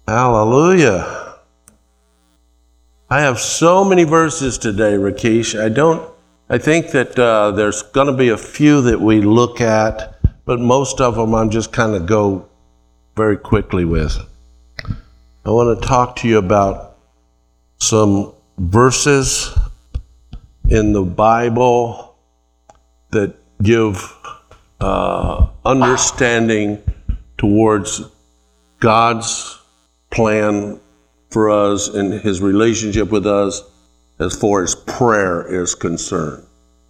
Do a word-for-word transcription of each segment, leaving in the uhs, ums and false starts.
Hallelujah. I have so many verses today, Rakesh. I don't, I think that uh, there's going to be a few that we look at, but most of them I'm just kind of go very quickly with. I want to talk to you about some verses in the Bible that give uh, understanding towards God's plan for us and his relationship with us as far as prayer is concerned.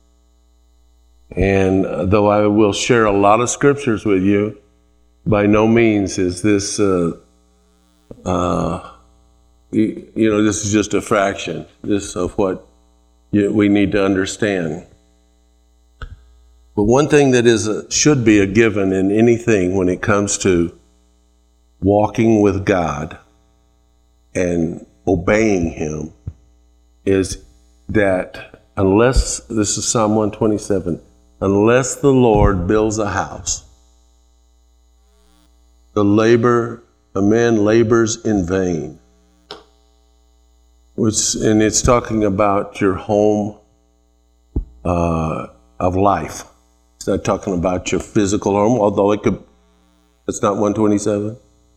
And though I will share a lot of scriptures with you, by no means is this, uh, uh, you, you know, this is just a fraction this of what you, we need to understand. But one thing that is a, should be a given in anything when it comes to walking with God and obeying him is that unless, this is Psalm one twenty-seven, unless the Lord builds a house, the labor, a man labors in vain. Which, and it's talking about your home uh, of life. It's not talking about your physical home, although it could, it's not one twenty-seven?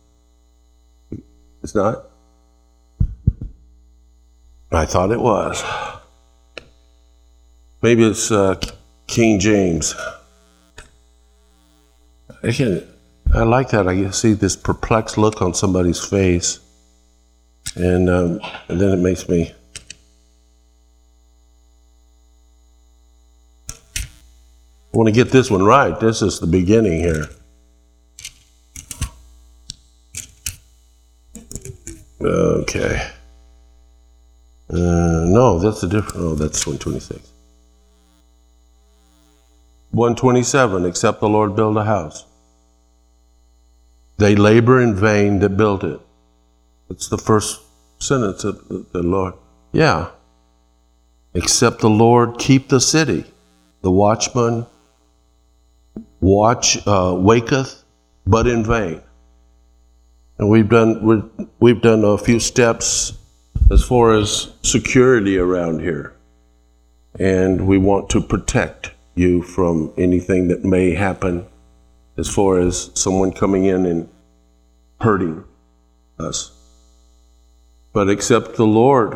It's not? I thought it was. Maybe it's uh, King James. I, can, I like that. I see this perplexed look on somebody's face. And, um, and then it makes me... I want to get this one right. This is the beginning here. Okay. Uh, no, that's a different, oh, that's one twenty-six. one twenty-seven, except the Lord build a house. They labor in vain that build it. It's the first sentence of the, the Lord. Yeah. Except the Lord keep the city. The watchman watch, uh, waketh, but in vain. And we've done, we're, we've done a few steps as far as security around here. And we want to protect you from anything that may happen as far as someone coming in and hurting us. But except the Lord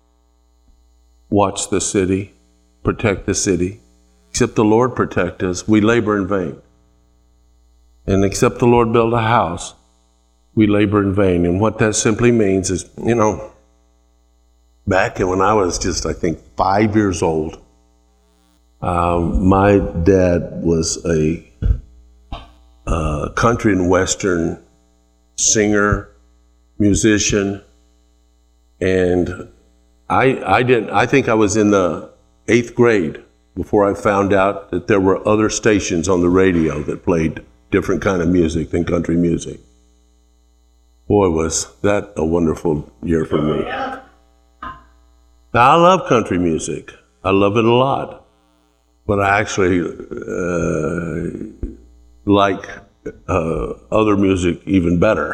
watch the city, protect the city, except the Lord protect us, we labor in vain. And except the Lord build a house, we labor in vain. And what that simply means is, you know, back when I was just, I think, five years old, um, my dad was a uh, country and western singer, musician, and I, I didn't. I think I was in the eighth grade before I found out that there were other stations on the radio that played different kind of music than country music. Boy, was that a wonderful year for me. Now, I love country music. I love it a lot. But I actually uh, like uh, other music even better.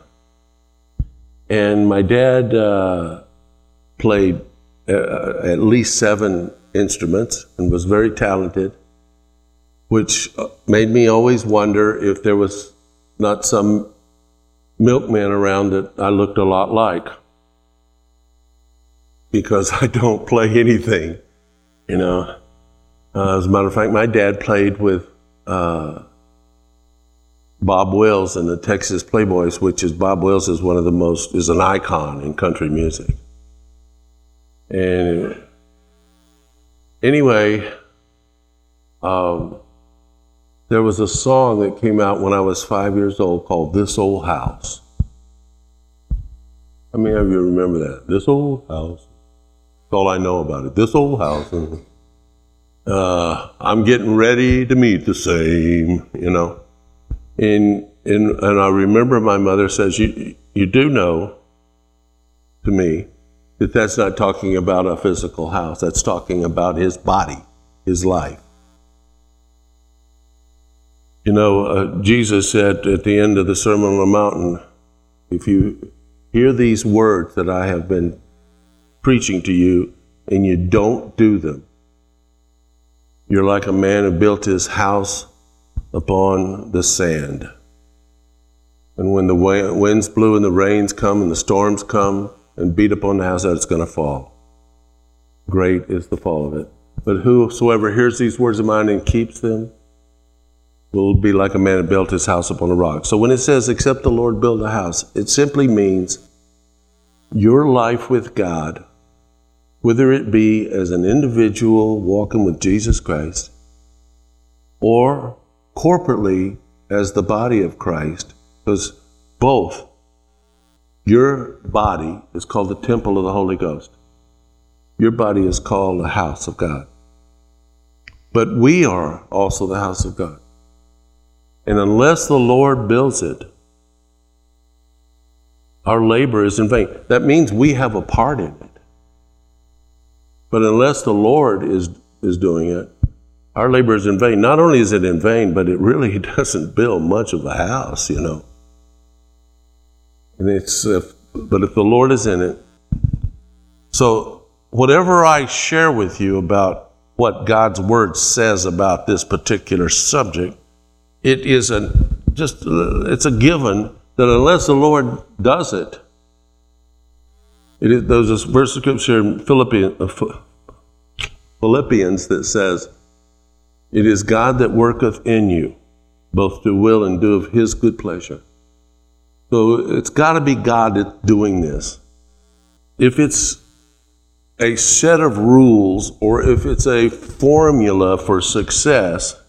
And my dad uh, played uh, at least seven instruments and was very talented, which made me always wonder if there was not some milkman around that I looked a lot like, because I don't play anything, you know. Uh, as a matter of fact, my dad played with uh, Bob Wills and the Texas Playboys, which is, Bob Wills is one of the most, is an icon in country music. And anyway, um, there was a song that came out when I was five years old called This Old House. How many of you remember that? This old house. That's all I know about it. This old house. Uh, I'm getting ready to meet the same, you know. And, and, and I remember my mother says, you, you do know, to me, that that's not talking about a physical house. That's talking about his body, his life. You know, uh, Jesus said at the end of the Sermon on the Mountain, if you hear these words that I have been preaching to you and you don't do them, you're like a man who built his house upon the sand. And when the winds blew and the rains come and the storms come and beat upon the house, that it's going to fall. Great is the fall of it. But whosoever hears these words of mine and keeps them will be like a man who built his house upon a rock. So when it says, except the Lord build a house, it simply means your life with God, whether it be as an individual walking with Jesus Christ or corporately as the body of Christ, because both, your body is called the temple of the Holy Ghost. Your body is called the house of God. But we are also the house of God. And unless the Lord builds it, our labor is in vain. That means we have a part in it. But unless the Lord is, is doing it, our labor is in vain. Not only is it in vain, but it really doesn't build much of a house, you know. And it's, if, but if the Lord is in it, so whatever I share with you about what God's Word says about this particular subject, it is a, just, it's a given that unless the Lord does it, it is, there's this verse of scripture in Philippians, Philippians that says, it is God that worketh in you, both to will and do of his good pleasure. So it's got to be God that's doing this. If it's a set of rules or if it's a formula for success,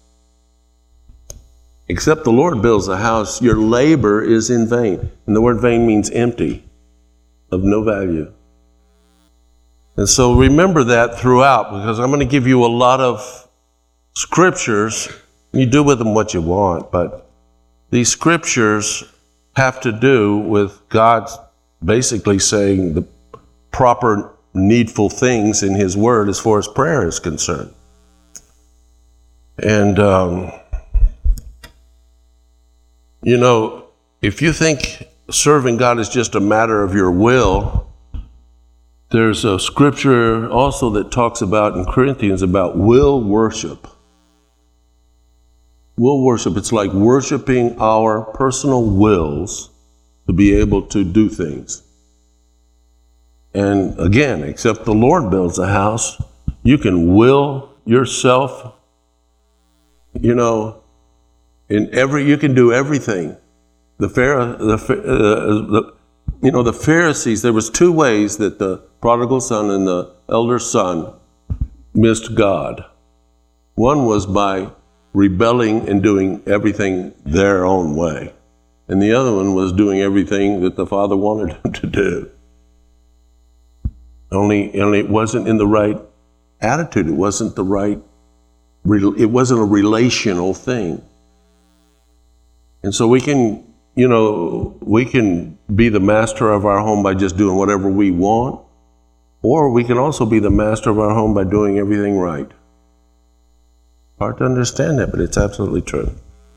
except the Lord builds a house, your labor is in vain. And the word vain means empty, of no value. And so remember that throughout, because I'm going to give you a lot of scriptures. You do with them what you want, but these scriptures have to do with God basically saying the proper needful things in his word as far as prayer is concerned. And, um, you know, if you think serving God is just a matter of your will, there's a scripture also that talks about in Corinthians about will worship. Will worship, it's like worshiping our personal wills to be able to do things. And again, except the Lord builds a house, you can will yourself, you know, in every, you can do everything. The, Pharaoh, the, uh, the you know, the Pharisees, there was two ways that the prodigal son and the elder son missed God. One was by rebelling and doing everything their own way. And the other one was doing everything that the Father wanted them to do. Only, only it wasn't in the right attitude. It wasn't the right, it wasn't a relational thing. And so we can, you know, we can be the master of our home by just doing whatever we want, or we can also be the master of our home by doing everything right. Hard to understand that, but it's absolutely true.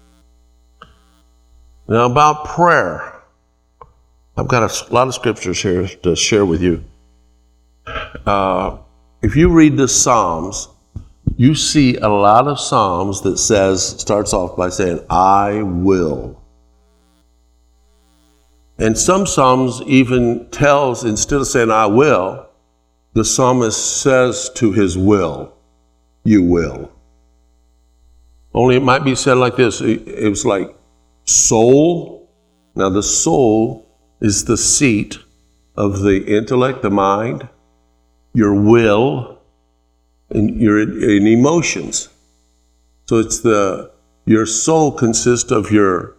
Now about prayer. I've got a lot of scriptures here to share with you. Uh, if you read the Psalms, you see a lot of Psalms that says, starts off by saying, I will. And some Psalms even tells, instead of saying I will, the psalmist says to his will, you will. Only it might be said like this. It was like soul. Now the soul is the seat of the intellect, the mind, your will, and your and emotions. So it's the, your soul consists of your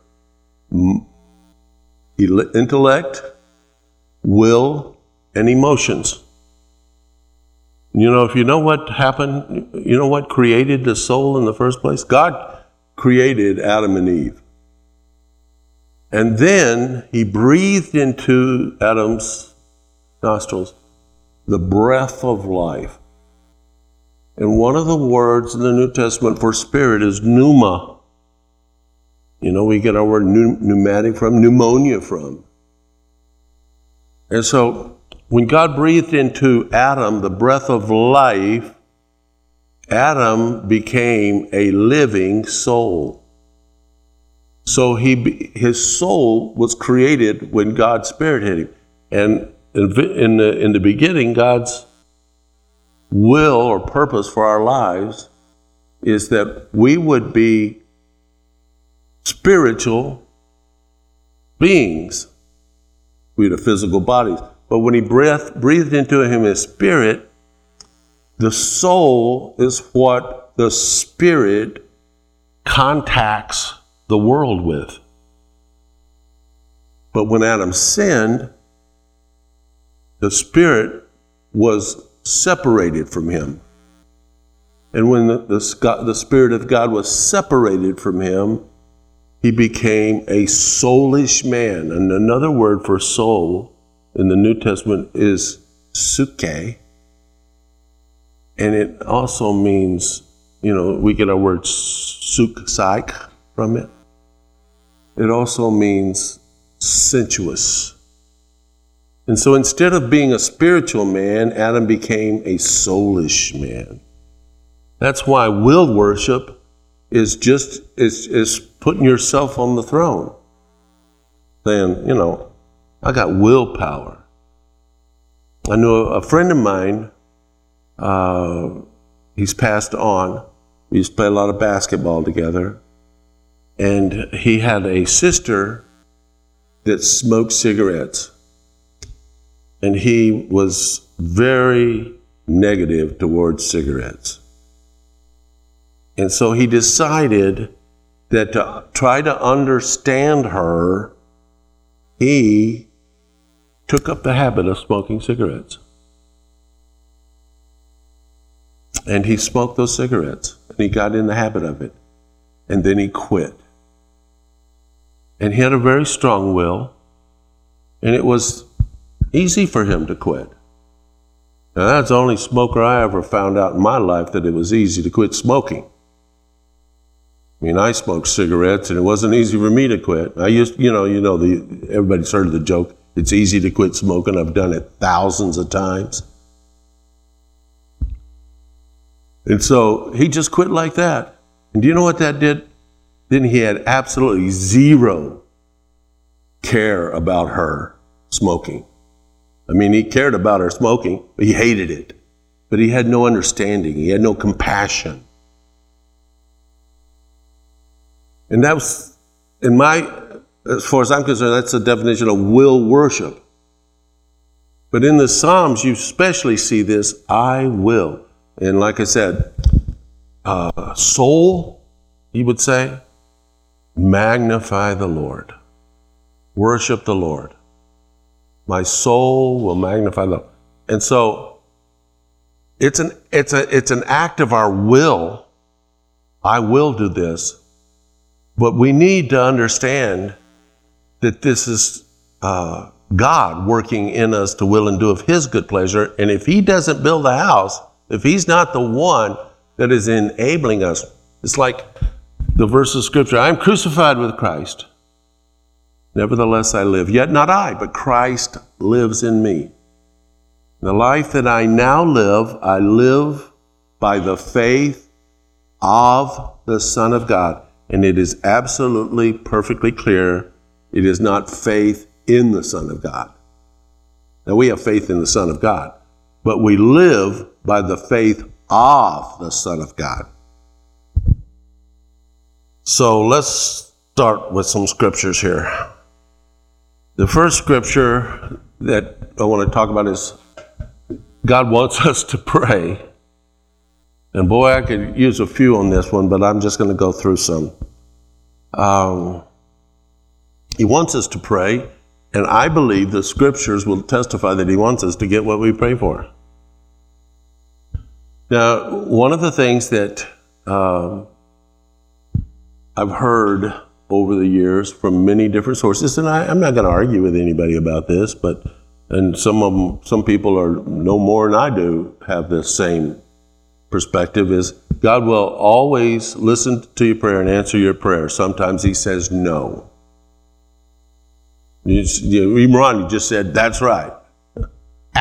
intellect, will, and emotions. You know, if you know what happened, you know what created the soul in the first place? God created Adam and Eve. And then he breathed into Adam's nostrils the breath of life. And one of the words in the New Testament for spirit is pneuma. You know, we get our word pneumatic from, pneumonia from. And so when God breathed into Adam the breath of life, Adam became a living soul. So he, his soul was created when God's Spirit hit him. And in the, in the beginning, God's will or purpose for our lives is that we would be spiritual beings. We had physical bodies. But when he breathed, breathed into him his spirit, the soul is what the spirit contacts the world with. But when Adam sinned, the spirit was separated from him. And when the, the, the Spirit of God was separated from him, he became a soulish man. And another word for soul in the New Testament is psyche. And it also means, you know, we get our word suk, psych from it. It also means sensuous. And so instead of being a spiritual man, Adam became a soulish man. That's why will worship is just is, is putting yourself on the throne. Saying, you know, I got willpower. I knew a friend of mine, uh, he's passed on. We used to play a lot of basketball together. And he had a sister that smoked cigarettes. And he was very negative towards cigarettes. And so he decided that to try to understand her, he took up the habit of smoking cigarettes. And he smoked those cigarettes, and he got in the habit of it. And then he quit. And he had a very strong will, and it was easy for him to quit. Now, that's the only smoker I ever found out in my life that it was easy to quit smoking. I mean, I smoked cigarettes, and it wasn't easy for me to quit. I used, you know, you know, the everybody's heard of the joke, it's easy to quit smoking. I've done it thousands of times. And so he just quit like that. And do you know what that did? Then he had absolutely zero care about her smoking. I mean, he cared about her smoking, but he hated it. But he had no understanding. He had no compassion. And that was, in my, as far as I'm concerned, that's the definition of will worship. But in the Psalms, you especially see this, I will. And like I said, uh, soul, he would say, magnify the Lord. Worship the Lord. My soul will magnify the Lord. And so it's an it's a it's an act of our will. I will do this. But we need to understand that this is uh, God working in us to will and do of his good pleasure. And if he doesn't build a house, if he's not the one that is enabling us, it's like the verse of Scripture, I am crucified with Christ. Nevertheless I live, yet not I, but Christ lives in me. The life that I now live, I live by the faith of the Son of God. And it is absolutely, perfectly clear, it is not faith in the Son of God. Now we have faith in the Son of God, but we live by the faith of the Son of God. So let's start with some scriptures here. The first scripture that I want to talk about is God wants us to pray. And boy, I could use a few on this one, but I'm just going to go through some. Um, he wants us to pray, and I believe the scriptures will testify that he wants us to get what we pray for. Now, one of the things that um, I've heard over the years from many different sources, and I, I'm not going to argue with anybody about this, but and some of them, some people are no more than I do have this same perspective, is God will always listen to your prayer and answer your prayer. Sometimes he says no. You, you, even Ron, you just said, that's right.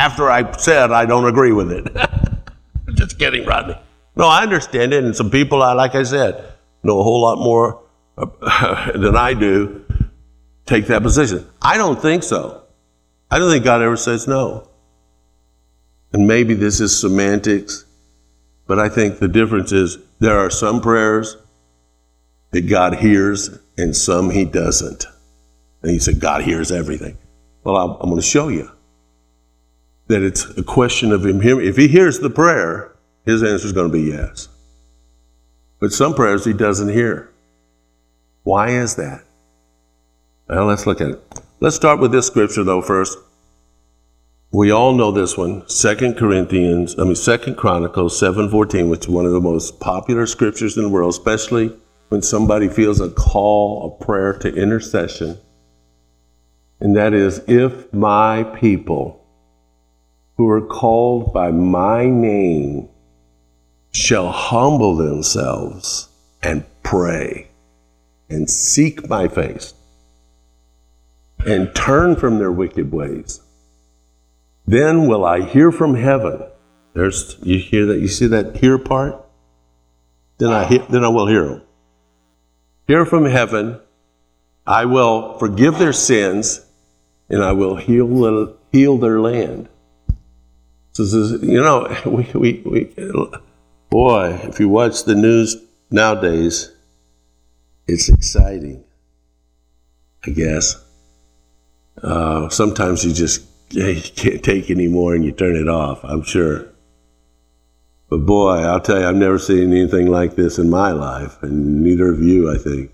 after I said I don't agree with it. Just kidding, Rodney. No, I understand it, and some people, like I said, know a whole lot more than I do, take that position. I don't think so. I don't think God ever says no. And maybe this is semantics, but I think the difference is there are some prayers that God hears and some he doesn't. And he said, God hears everything. Well, I'm, I'm going to show you that it's a question of him hearing. If he hears the prayer, his answer is going to be yes. But some prayers he doesn't hear. Why is that? Well, let's look at it. Let's start with this scripture, though, first. We all know this one, Second Corinthians, I mean, Second Chronicles seven fourteen, which is one of the most popular scriptures in the world, especially when somebody feels a call, a prayer to intercession. And that is, if my people who are called by my name shall humble themselves and pray and seek my face and turn from their wicked ways, then will I hear from heaven. There's, you hear that? You see that hear part? Then I hear, then I will hear them. Hear from heaven. I will forgive their sins, and I will heal heal their land. So this is, you know, we we we. Boy, if you watch the news nowadays, it's exciting. I guess. Uh, sometimes you just you can't take anymore and you turn it off, I'm sure. But boy, I'll tell you, I've never seen anything like this in my life, and neither of you, I think.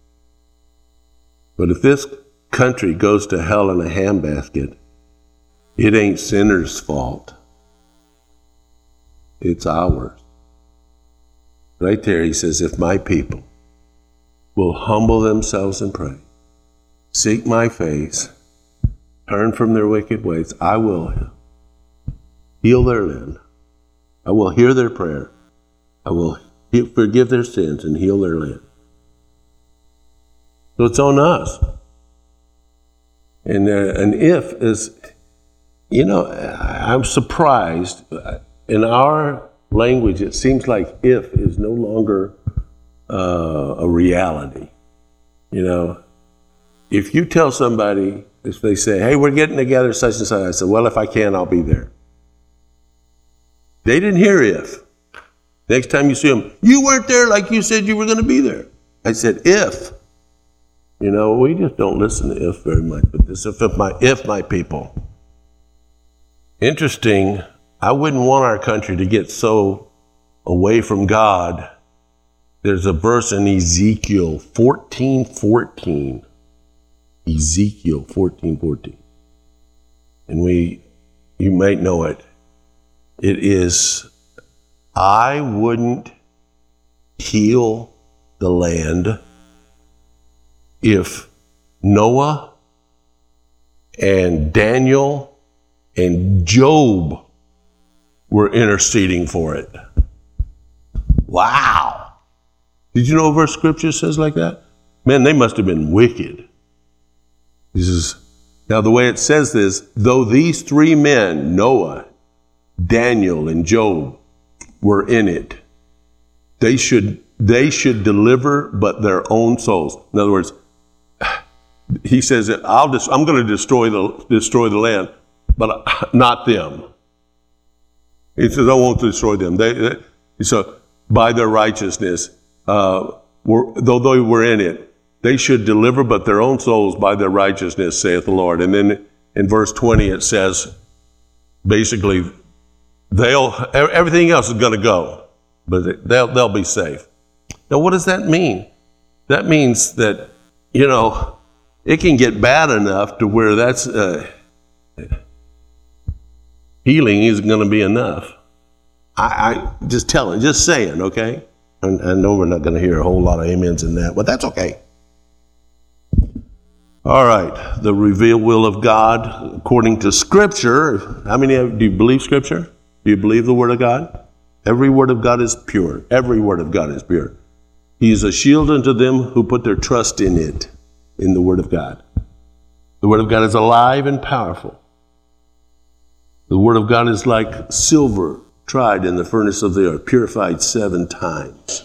But if this country goes to hell in a handbasket, it ain't sinners' fault. It's ours. Right there, he says, if my people will humble themselves and pray, seek my face, turn from their wicked ways, I will heal their land. I will hear their prayer. I will forgive their sins and heal their land. So it's on us. And uh, an if is, you know, I'm surprised. In our language, it seems like if is no longer uh, a reality. You know, if you tell somebody, if they say, hey, we're getting together, such and such, I said, well, if I can, I'll be there. They didn't hear if. Next time you see them, you weren't there like you said you were going to be there. I said, if. You know, we just don't listen to if very much, but this if my, if my people. Interesting, I wouldn't want our country to get so away from God. There's a verse in Ezekiel fourteen fourteen. Ezekiel fourteen fourteen. And we, you might know it. It is, I wouldn't heal the land if Noah and Daniel and Job were interceding for it. Wow. Did you know a verse scripture says like that? Man, they must have been wicked. This is, now the way it says this, though these three men, Noah, Daniel, and Job, were in it, they should they should deliver but their own souls. In other words, he says that I'll just, I'm going to destroy the destroy the land, but not them. He says I won't destroy them. They, they so by their righteousness, uh, were, though they were in it, they should deliver but their own souls by their righteousness, saith the Lord. And then in verse twenty it says, basically, they'll everything else is going to go, but they'll they'll be safe. Now, what does that mean? That means that, you know, it can get bad enough to where that's uh, healing isn't going to be enough. I, I just telling, just saying, okay? I, I know we're not going to hear a whole lot of amens in that, but that's okay. All right, the revealed will of God according to Scripture. How many of, do you believe Scripture? Do you believe the Word of God? Every word of God is pure. Every word of God is pure. He is a shield unto them who put their trust in it, in the Word of God. The Word of God is alive and powerful. The word of God is like silver tried in the furnace of the earth, purified seven times.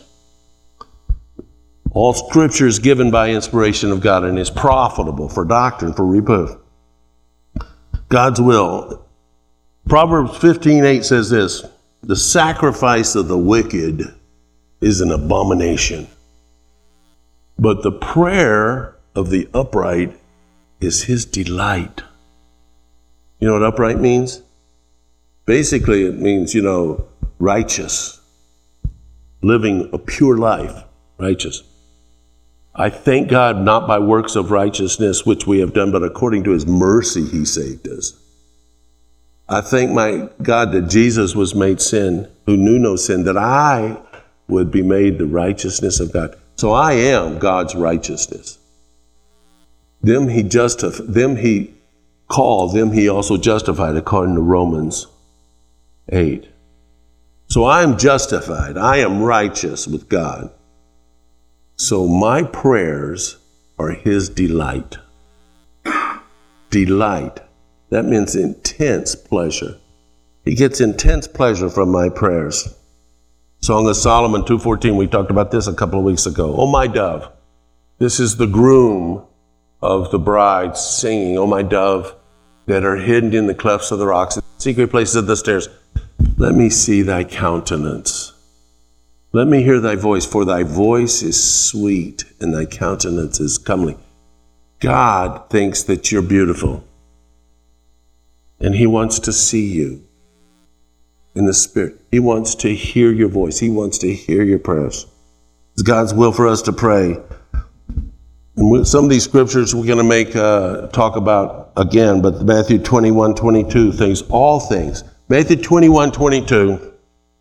All scripture is given by inspiration of God and is profitable for doctrine, for reproof. God's will. Proverbs fifteen eight says this, the sacrifice of the wicked is an abomination, but the prayer of the upright is his delight. You know what upright means? Basically, it means, you know, righteous, living a pure life, righteous. I thank God not by works of righteousness which we have done, but according to his mercy he saved us. I thank my God that Jesus was made sin, who knew no sin, that I would be made the righteousness of God. So I am God's righteousness. Them he justified, them he called, them he also justified, according to Romans eight. So I am justified. I am righteous with God. So my prayers are his delight. Delight. That means intense pleasure. He gets intense pleasure from my prayers. Song of Solomon two fourteen, we talked about this a couple of weeks ago. Oh, my dove. This is the groom of the bride singing, oh, my dove, that are hidden in the clefts of the rocks, in secret places of the stairs. Let me see thy countenance. Let me hear thy voice, for thy voice is sweet and thy countenance is comely. God thinks that you're beautiful, and he wants to see you in the spirit. He wants to hear your voice. He wants to hear your prayers. It's God's will for us to pray. And some of these scriptures we're going to make uh, talk about again, but Matthew twenty-one twenty-two things, all things. Matthew twenty-one twenty-two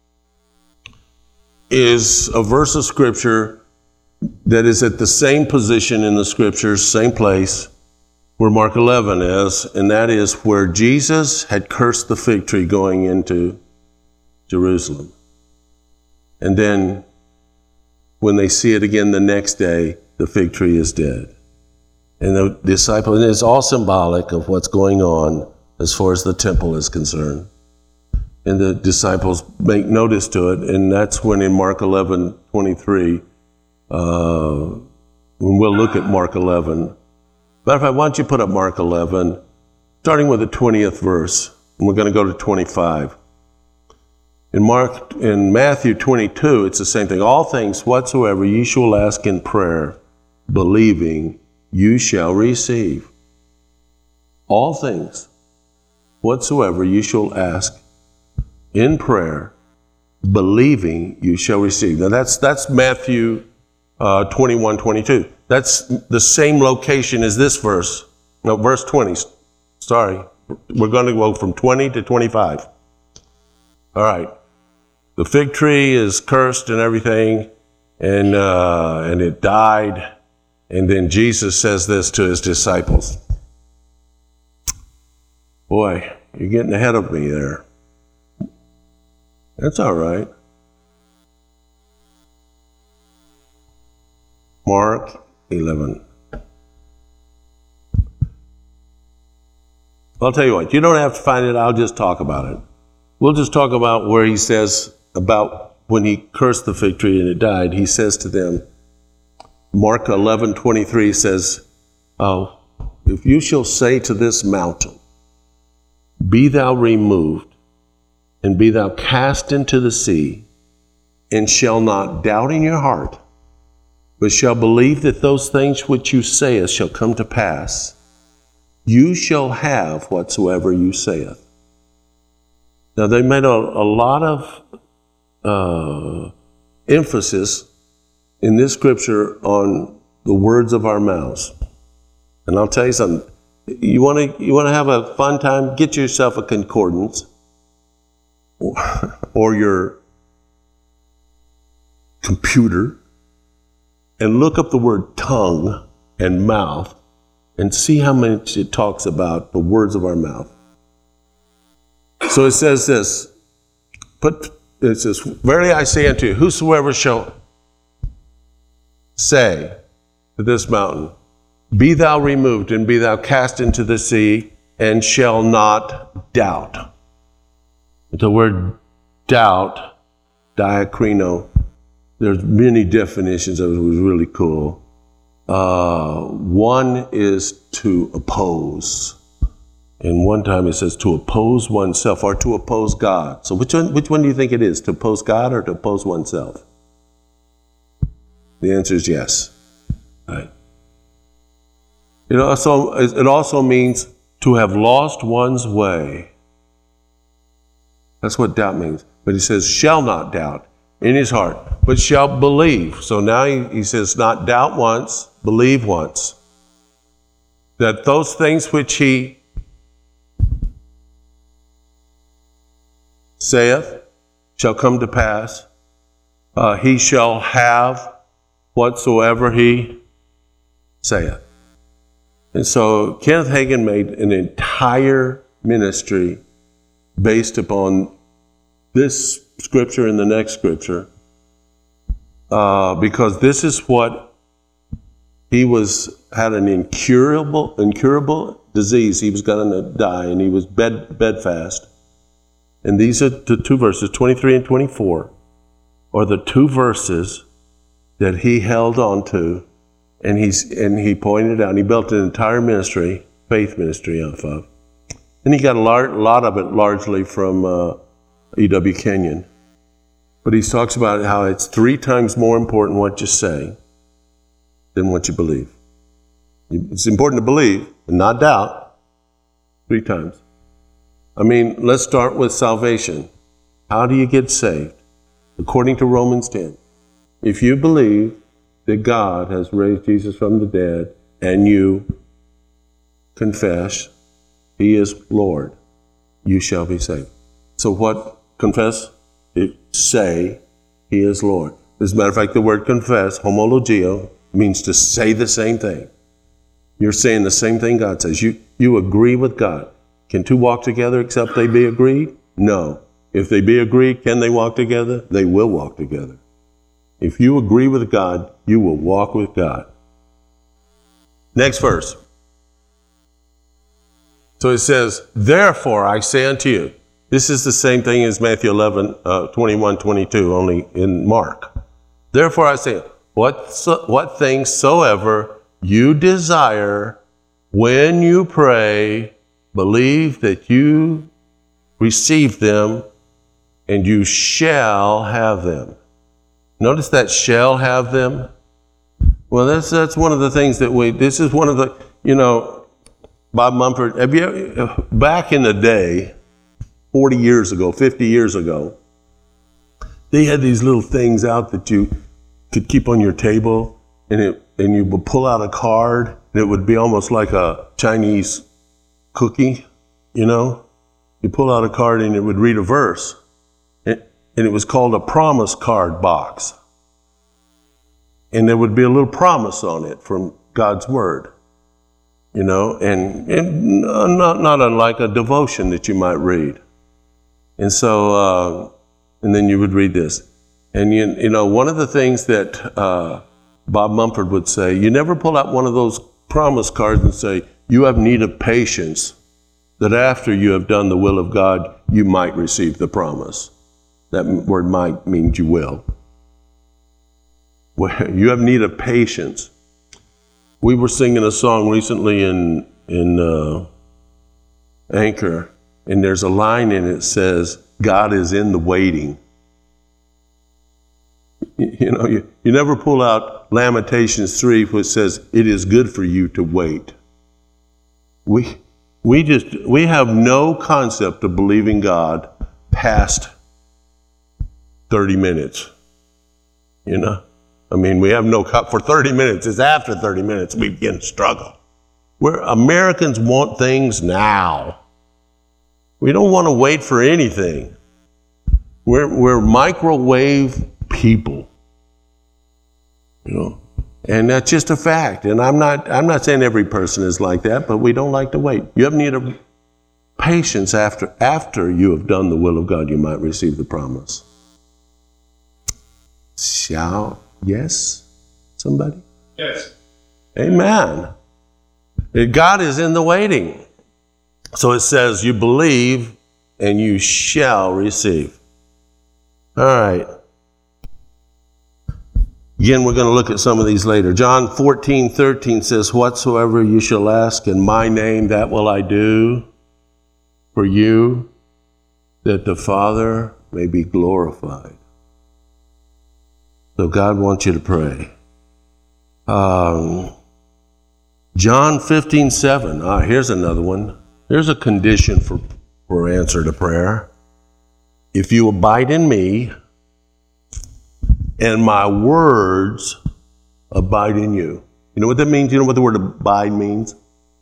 is a verse of scripture that is at the same position in the scriptures, same place where Mark eleven is, and that is where Jesus had cursed the fig tree going into Jerusalem. And then when they see it again the next day, the fig tree is dead. And the disciples, and it's all symbolic of what's going on as far as the temple is concerned. And the disciples make notice to it, and that's when in Mark eleven twenty-three, uh, when we'll look at Mark eleven. Matter of fact, why don't you put up Mark eleven, starting with the twentieth verse, and we're going to go to twenty-five. In Mark, in Matthew twenty-two, it's the same thing. All things whatsoever ye shall ask in prayer, believing, you shall receive. All things whatsoever you shall ask in prayer, believing, you shall receive. Now that's that's Matthew uh, twenty-one twenty-two. That's the same location as this verse. No, verse twenty. Sorry. We're going to go from twenty to twenty-five. All right. The fig tree is cursed and everything, and uh, and it died. And then Jesus says this to his disciples. Boy, you're getting ahead of me there. That's all right. Mark eleven. I'll tell you what, you don't have to find it, I'll just talk about it. We'll just talk about where he says about when he cursed the fig tree and it died. He says to them, Mark eleven twenty-three says, oh, if you shall say to this mountain, be thou removed, and be thou cast into the sea, and shall not doubt in your heart, but shall believe that those things which you sayest shall come to pass, you shall have whatsoever you saith. Now they made a, a lot of uh, emphasis in this scripture on the words of our mouths. And I'll tell you something. You want to you want to have a fun time? Get yourself a concordance or, or your computer and look up the word tongue and mouth and see how much it talks about the words of our mouth. So it says this, but it says, verily I say unto you, whosoever shall say to this mountain, be thou removed and be thou cast into the sea, and shall not doubt. The word doubt, diakrino, there's many definitions of it. It was really cool. Uh, one is to oppose. And one time it says to oppose oneself or to oppose God. So which one, which one do you think it is? To oppose God or to oppose oneself? The answer is yes. Right. It also, it also means to have lost one's way. That's what doubt means. But he says, shall not doubt in his heart, but shall believe. So now he, he says, not doubt once, believe once. That those things which he saith shall come to pass. Uh, he shall have whatsoever he saith. And so Kenneth Hagin made an entire ministry based upon this scripture and the next scripture, uh, because this is what he was had an incurable, incurable disease. He was going to die, and he was bed bedfast. And these are the two verses, twenty-three and twenty-four, are the two verses that he held on to, and he's and he pointed out, and he built an entire ministry, faith ministry off of. And he got a lot, lot of it largely from uh, E W Kenyon. But he talks about how it's three times more important what you say than what you believe. It's important to believe and not doubt three times. I mean, let's start with salvation. How do you get saved? According to Romans ten. If you believe that God has raised Jesus from the dead and you confess he is Lord, you shall be saved. So what? Confess? It, say he is Lord. As a matter of fact, the word confess, homologio, means to say the same thing. You're saying the same thing God says. You, you agree with God. Can two walk together except they be agreed? No. If they be agreed, can they walk together? They will walk together. If you agree with God, you will walk with God. Next verse. So it says, therefore I say unto you, this is the same thing as Matthew eleven, uh, twenty-one, twenty-two, only in Mark. Therefore I say, what, so, what things soever you desire when you pray, believe that you receive them and you shall have them. Notice that shall have them. Well, that's that's one of the things that we, this is one of the, you know, Bob Mumford, have you ever, back in the day, forty years ago, fifty years ago, they had these little things out that you could keep on your table, and it and you would pull out a card, and it would be almost like a Chinese cookie, you know? You pull out a card and it would read a verse, and, and it was called a promise card box. And there would be a little promise on it from God's Word, you know, and, and not, not unlike a devotion that you might read. And so, uh, and then you would read this. And, you, you know, one of the things that uh, Bob Mumford would say, you never pull out one of those promise cards and say, you have need of patience, that after you have done the will of God, you might receive the promise. That word might means you will. Well, you have need of patience. We were singing a song recently in, in uh, Anchor, and there's a line in it that says, God is in the waiting. You, you know, you, you never pull out Lamentations three, which says, it is good for you to wait. We, we just, we have no concept of believing God past thirty minutes, you know? I mean, we have no, for thirty minutes, it's after thirty minutes we begin to struggle. We're, Americans want things now. We don't want to wait for anything. We're, we're microwave people, you know, and that's just a fact. And I'm not, I'm not saying every person is like that, but we don't like to wait. You have need of patience after, after you have done the will of God, you might receive the promise. Shall, yes, somebody? Yes. Amen. God is in the waiting. So it says you believe and you shall receive. All right. Again, we're going to look at some of these later. John fourteen thirteen says, whatsoever you shall ask in my name, that will I do for you, that the Father may be glorified. So God wants you to pray. Um, John fifteen seven. Ah, here's another one. Here's a condition for, for answer to prayer. If you abide in me, and my words abide in you. You know what that means? You know what the word abide means?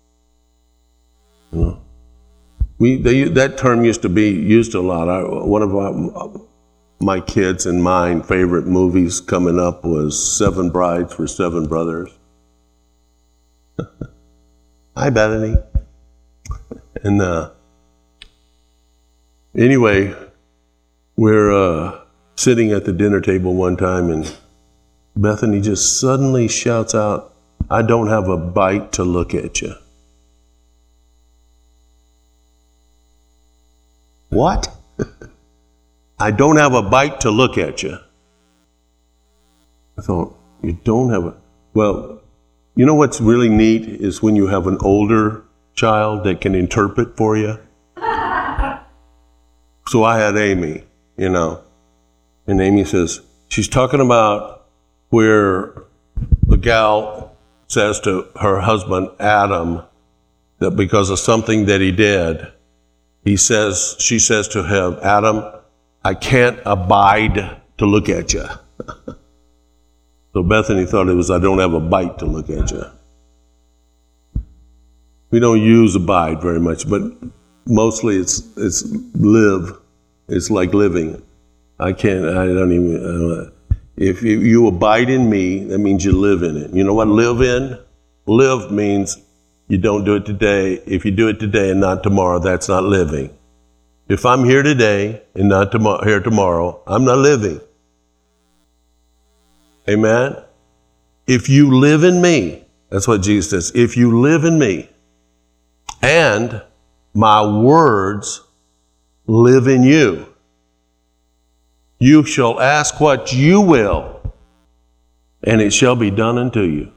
You know? We they, that term used to be used a lot. I, one of our, my kids and mine favorite movies coming up was Seven Brides for Seven Brothers. Hi, Bethany. And uh, anyway, we're uh, sitting at the dinner table one time, and Bethany just suddenly shouts out, I don't have a bite to look at you. What? I don't have a bite to look at you. I thought, you don't have a... Well, you know what's really neat is when you have an older child that can interpret for you. So I had Amy, you know, and Amy says, she's talking about where the gal says to her husband, Adam, that because of something that he did, he says, she says to him, Adam, I can't abide to look at you. So Bethany thought it was, I don't have a bite to look at you. We don't use abide very much, but mostly it's it's live. It's like living. I can't, I don't even, I don't, if you, you abide in me, that means you live in it. You know what live in? Live means you don't do it today. If you do it today and not tomorrow, that's not living. If I'm here today and not tomorrow, here tomorrow, I'm not living. Amen? If you live in me, that's what Jesus says. If you live in me and my words live in you, you shall ask what you will, and it shall be done unto you.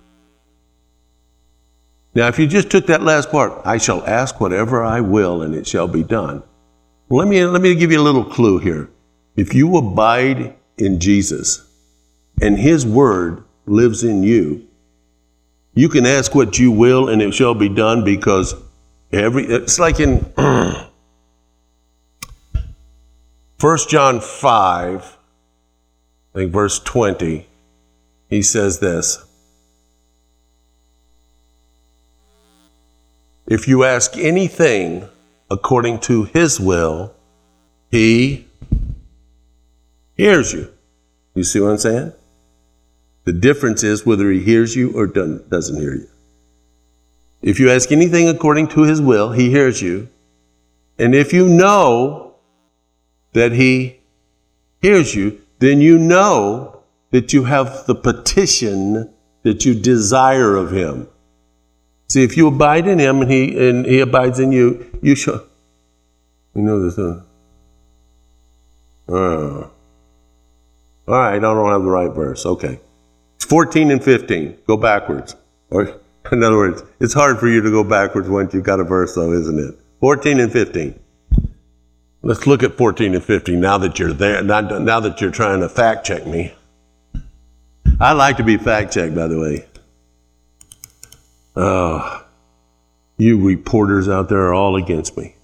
Now, if you just took that last part, I shall ask whatever I will, and it shall be done. Well, let me, let me give you a little clue here. If you abide in Jesus, and his word lives in you, you can ask what you will, and it shall be done, because every, it's like in First John five, I think verse twenty, he says this. If you ask anything according to his will, he hears you. You see what I'm saying? The difference is whether he hears you or doesn't hear you. If you ask anything according to his will, he hears you. And if you know that he hears you, then you know that you have the petition that you desire of him. See, if you abide in him and he and he abides in you, you shall. You know this. Uh, uh, all right, I don't have the right verse. Okay. It's fourteen and fifteen. Go backwards. Or, in other words, it's hard for you to go backwards once you've got a verse, though, isn't it? fourteen and fifteen. Let's look at fourteen and fifteen now that you're there, now, now that you're trying to fact check me. I like to be fact checked, by the way. Oh, you reporters out there are all against me.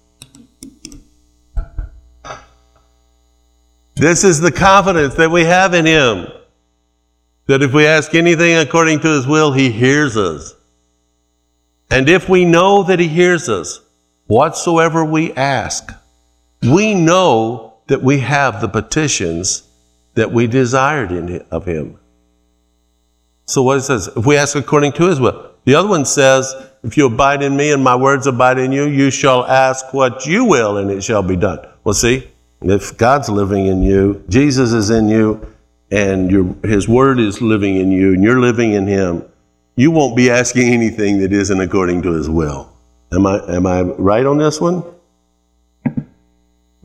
This is the confidence that we have in him, that if we ask anything according to his will, he hears us. And if we know that he hears us, whatsoever we ask, we know that we have the petitions that we desired in, of him. So what it says, if we ask according to his will. The other one says, if you abide in me and my words abide in you, you shall ask what you will and it shall be done. Well, see, if God's living in you, Jesus is in you, and your, his word is living in you, and you're living in him, you won't be asking anything that isn't according to his will. Am I, am I right on this one?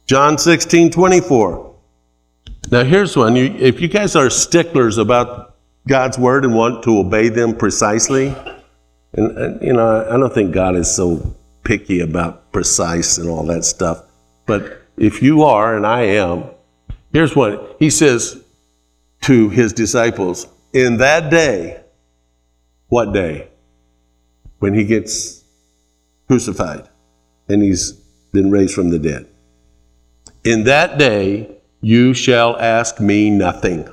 John sixteen twenty-four. Now here's one. You, if you guys are sticklers about God's word and want to obey them precisely, and, and you know, I don't think God is so picky about precise and all that stuff. But if you are, and I am, here's what he says to his disciples. In that day, what day? When he gets crucified and he's been raised from the dead. In that day, you shall ask me nothing.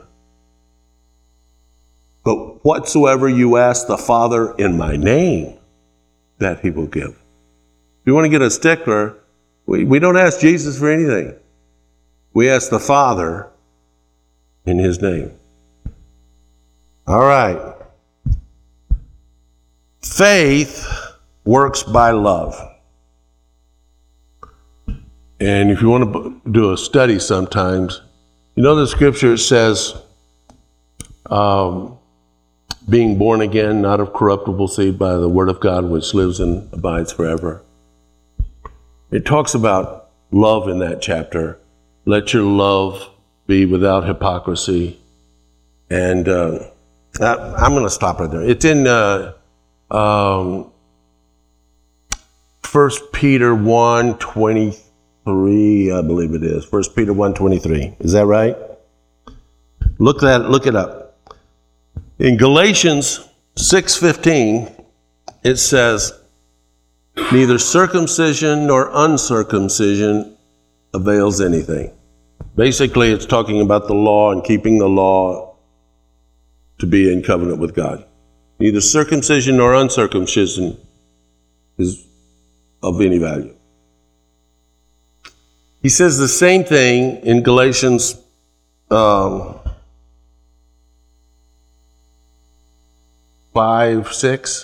But whatsoever you ask the Father in my name, that he will give. If you want to get a stickler, we, we don't ask Jesus for anything. We ask the Father in his name. All right. Faith works by love. And if you want to do a study sometimes, you know the scripture says, um, being born again, not of corruptible seed, by the word of God, which lives and abides forever. It talks about love in that chapter. Let your love be without hypocrisy. And uh, I, I'm going to stop right there. It's in uh, um, First Peter one twenty-three, I believe it is. First Peter one twenty-three. Is that right? Look that. Look it up. In Galatians six fifteen, it says, neither circumcision nor uncircumcision avails anything. Basically, it's talking about the law and keeping the law to be in covenant with God. Neither circumcision nor uncircumcision is of any value. He says the same thing in Galatians um, five six.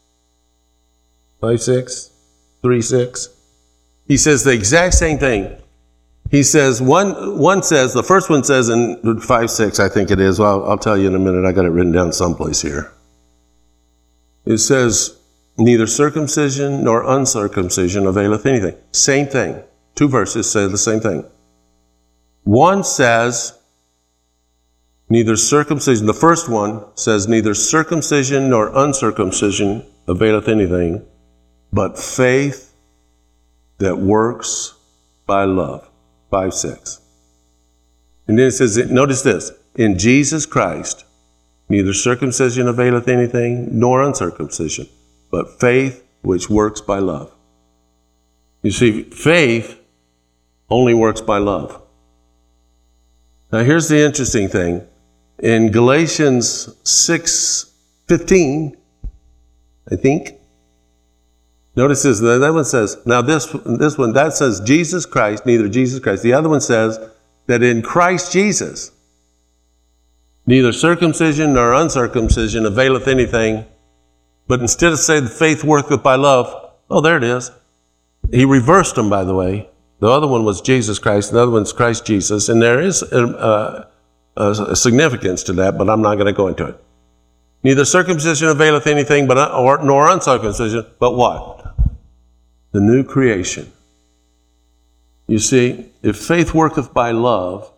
Five, six, three, six. He says the exact same thing. He says, one one says, the first one says in five, six, I think it is. Well, I'll, I'll tell you in a minute. I got it written down someplace here. It says, neither circumcision nor uncircumcision availeth anything. Same thing. Two verses say the same thing. One says, neither circumcision, the first one says, neither circumcision nor uncircumcision availeth anything, but faith that works by love. five, six. And then it says, notice this, in Jesus Christ, neither circumcision availeth anything, nor uncircumcision, but faith which works by love. You see, faith only works by love. Now here's the interesting thing. In Galatians six fifteen, I think, notice this, that one says, now this, this one, that says Jesus Christ, neither Jesus Christ. The other one says that in Christ Jesus, neither circumcision nor uncircumcision availeth anything, but instead of saying faith worketh by love, oh, there it is. He reversed them, by the way. The other one was Jesus Christ, the other one's Christ Jesus, and there is a, a, a significance to that, but I'm not going to go into it. Neither circumcision availeth anything, but or, nor uncircumcision, but what? The new creation. You see, if faith worketh by love,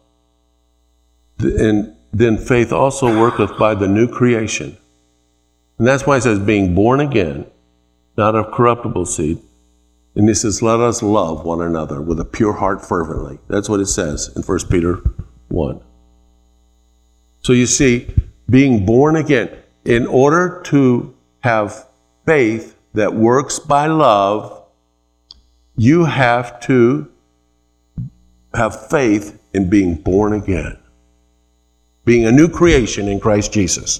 then, then faith also worketh by the new creation. And that's why it says, being born again, not of corruptible seed. And it says, let us love one another with a pure heart fervently. That's what it says in First Peter one. So you see, being born again, in order to have faith that works by love, you have to have faith in being born again, being a new creation in Christ Jesus.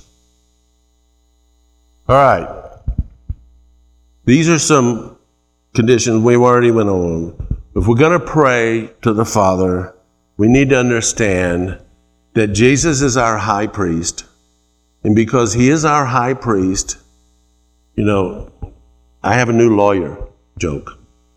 All right. These are some conditions we've already went on. If we're going to pray to the Father, we need to understand that Jesus is our high priest. And because he is our high priest, you know, I have a new lawyer joke.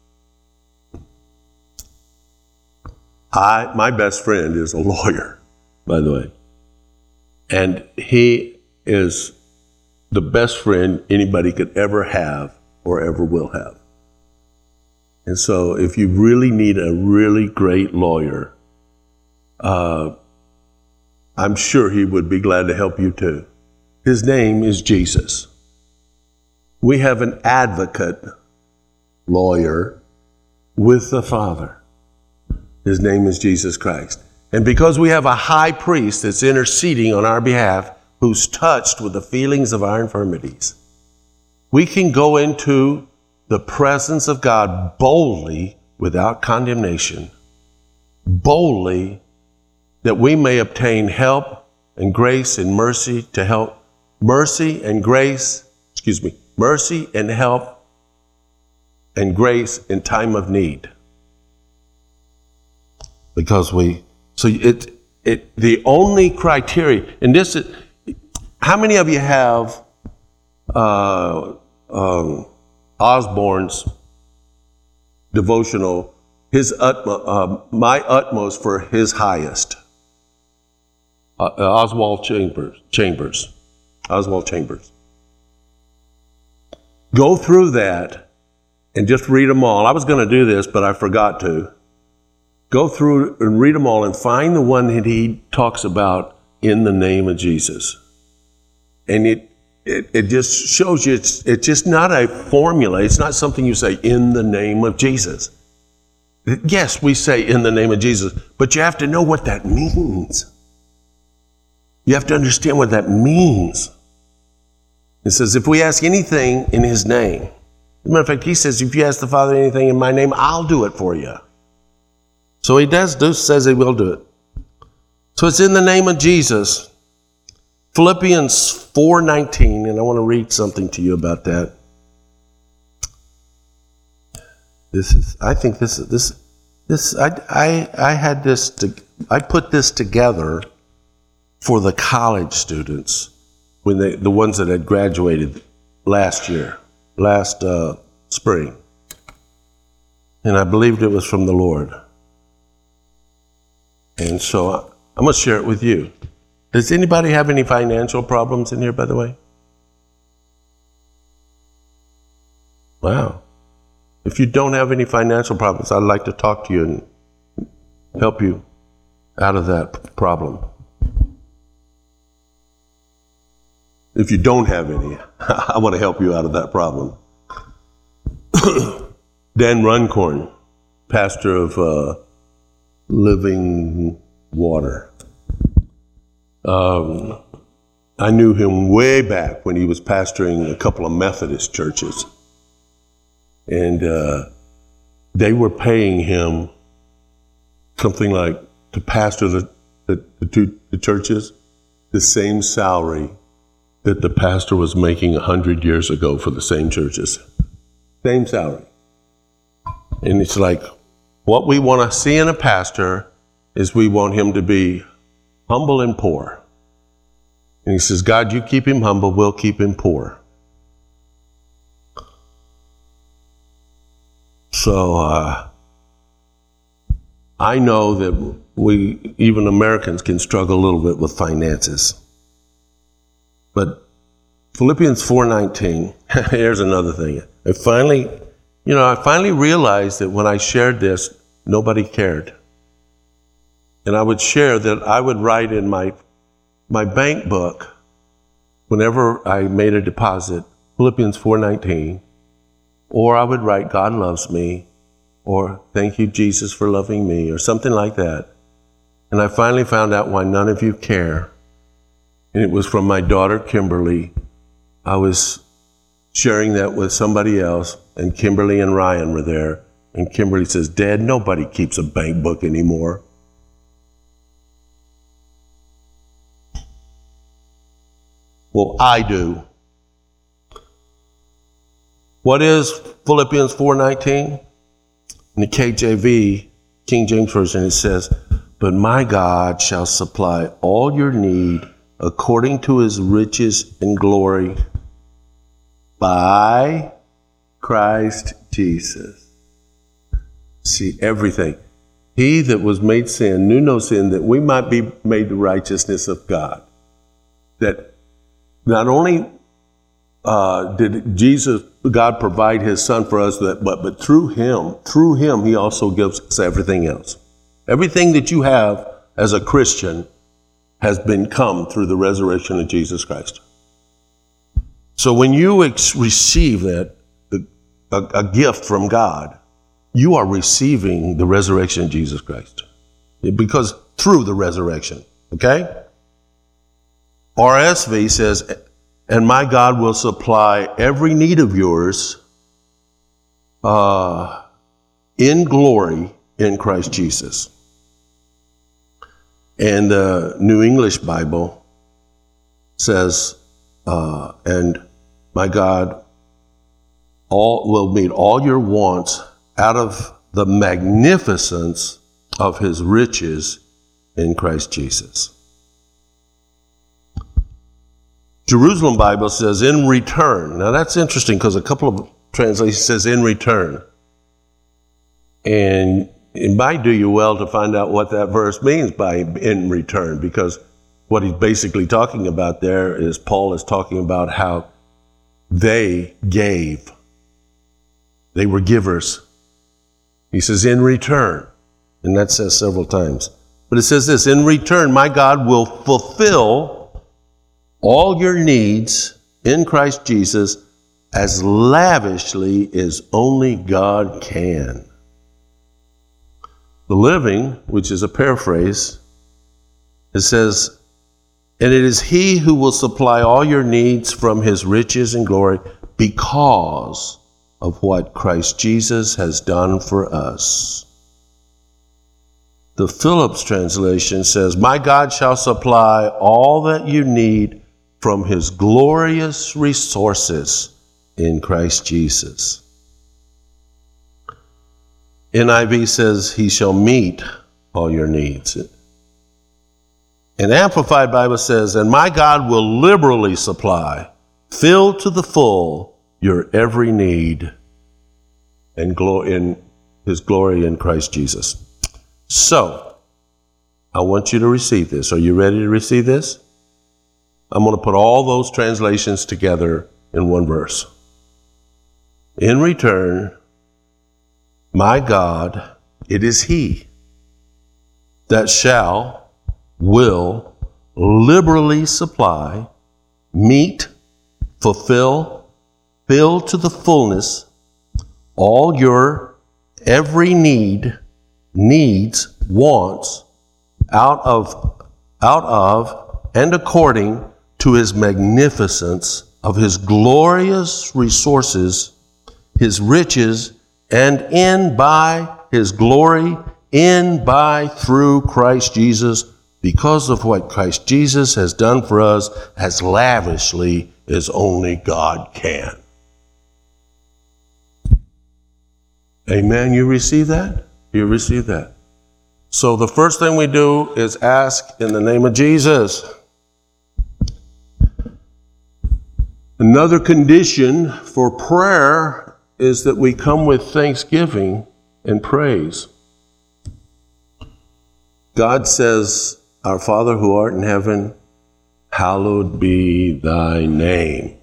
I, my best friend is a lawyer, by the way. And he is the best friend anybody could ever have or ever will have. And so if you really need a really great lawyer, uh, I'm sure he would be glad to help you too. His name is Jesus. We have an advocate lawyer with the Father. His name is Jesus Christ. And because we have a high priest that's interceding on our behalf, who's touched with the feelings of our infirmities, we can go into the presence of God boldly without condemnation, boldly that we may obtain help and grace and mercy to help, mercy and grace, excuse me, mercy and help and grace in time of need. Because we, so it, it, the only criteria, and this is, how many of you have uh, um, Osborne's devotional, his utmo, uh, my utmost for his highest? Uh, Oswald Chambers, Chambers, Oswald Chambers. Go through that and just read them all. I was going to do this, but I forgot to. Go through and read them all and find the one that he talks about in the name of Jesus. And it it, it just shows you it's, it's just not a formula. It's not something you say in the name of Jesus. Yes, we say in the name of Jesus, but you have to know what that means. You have to understand what that means. It says, if we ask anything in his name, as a matter of fact, he says, if you ask the Father anything in my name, I'll do it for you. So he does do, says he will do it. So it's in the name of Jesus. Philippians four nineteen, and I want to read something to you about that. This is, I think this is, this, this, I, I, I had this, to, I put this together for the college students, when they, the ones that had graduated last year, last uh, spring. And I believed it was from the Lord. And so I, I'm going to share it with you. Does anybody have any financial problems in here, by the way? Wow. If you don't have any financial problems, I'd like to talk to you and help you out of that problem. If you don't have any, I want to help you out of that problem. Dan Runcorn, pastor of uh, Living Water. Um, I knew him way back when he was pastoring a couple of Methodist churches. And uh, they were paying him something like, to pastor the, the, the two the churches, the same salary that the pastor was making a hundred years ago for the same churches. Same salary. And it's like, what we want to see in a pastor is we want him to be humble and poor. And he says, God, you keep him humble, we'll keep him poor. So uh, I know that we, even Americans, can struggle a little bit with finances. But Philippians four nineteen, here's another thing. I finally, you know, I finally realized that when I shared this, nobody cared. And I would share that I would write in my my bank book, whenever I made a deposit, Philippians four nineteen, or I would write, God loves me, or thank you, Jesus, for loving me, or something like that. And I finally found out why none of you care. And it was from my daughter, Kimberly. I was sharing that with somebody else, and Kimberly and Ryan were there. And Kimberly says, Dad, nobody keeps a bank book anymore. Well, I do. What is Philippians four nineteen? In the K J V, King James Version, it says, but my God shall supply all your need according to his riches and glory by Christ Jesus. See, everything. He that was made sin knew no sin, that we might be made the righteousness of God. That not only uh, did Jesus God provide his son for us, but, but, but through him, through him, he also gives us everything else. Everything that you have as a Christian has been come through the resurrection of Jesus Christ. So when you ex- receive that, the, a, a gift from God, you are receiving the resurrection of Jesus Christ. Because through the resurrection, okay? R S V says, and my God will supply every need of yours uh, in glory in Christ Jesus. And the New English Bible says, uh, and my God all will meet all your wants out of the magnificence of his riches in Christ Jesus. Jerusalem Bible says, in return. Now that's interesting because a couple of translations says in return. And it might do you well to find out what that verse means by in return, because what he's basically talking about there is Paul is talking about how they gave. They were givers. He says, in return. And that says several times. But it says this, in return, my God will fulfill all your needs in Christ Jesus as lavishly as only God can. The Living, which is a paraphrase, it says, and it is he who will supply all your needs from his riches and glory because of what Christ Jesus has done for us. The Phillips translation says, my God shall supply all that you need from his glorious resources in Christ Jesus. N I V says, he shall meet all your needs. And Amplified Bible says, and my God will liberally supply, fill to the full, your every need and glory in his glory in Christ Jesus. So, I want you to receive this. Are you ready to receive this? I'm going to put all those translations together in one verse. In return, my God, it is he that shall, will, liberally supply, meet, fulfill, fill to the fullness all your every need, needs, wants, out of, out of, and according to his magnificence of his glorious resources, his riches, and in by his glory, in by through Christ Jesus, because of what Christ Jesus has done for us as lavishly as only God can. Amen. You receive that? You receive that. So the first thing we do is ask in the name of Jesus. Another condition for prayer is that we come with thanksgiving and praise. God says, our Father who art in heaven, hallowed be thy name.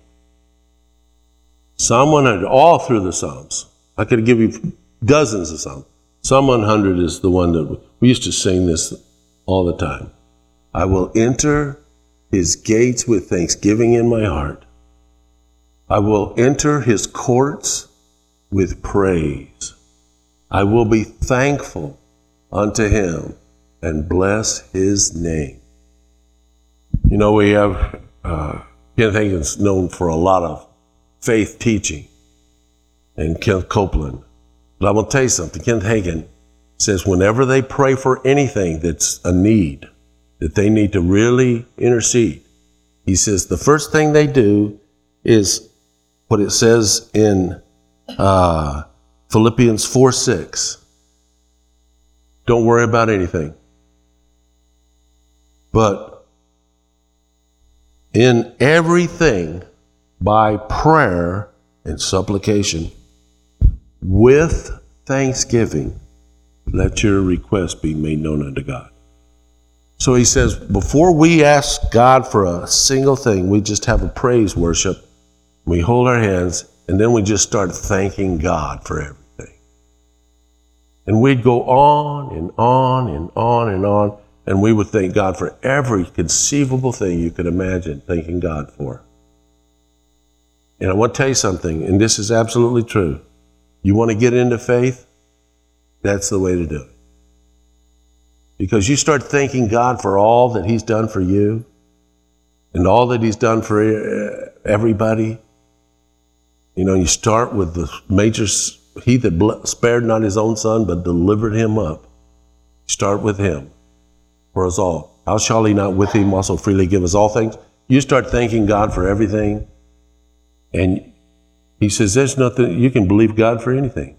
Psalm one hundred, all through the Psalms. I could give you dozens of Psalms. Psalm one hundred is the one that we used to sing this all the time. I will enter his gates with thanksgiving in my heart. I will enter his courts with praise. I will be thankful unto him and bless his name. You know, we have, uh, Kenneth Hagin's known for a lot of faith teaching, and Kenneth Copeland. But I'm going to tell you something. Kenneth Hagin says whenever they pray for anything that's a need, that they need to really intercede, he says the first thing they do is what it says in uh, Philippians four six. Don't worry about anything. But in everything, by prayer and supplication, with thanksgiving, let your request be made known unto God. So he says, before we ask God for a single thing, we just have a praise worship. We hold our hands And then we just start thanking God for everything. And we'd go on and on and on and on, and we would thank God for every conceivable thing you could imagine thanking God for. And I want to tell you something, and this is absolutely true. You want to get into faith? That's the way to do it. Because you start thanking God for all that He's done for you and all that He's done for everybody. You know, you start with the major, He that spared not His own Son, but delivered Him up. Start with Him for us all. How shall He not with Him also freely give us all things? You start thanking God for everything, and He says there's nothing, you can believe God for anything.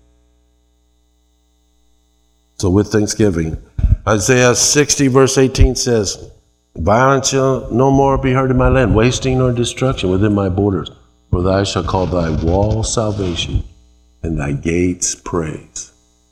So with thanksgiving, Isaiah sixty verse eighteen says, violence shall no more be heard in my land, wasting nor destruction within my borders. For thou shalt call thy wall salvation and thy gates praise.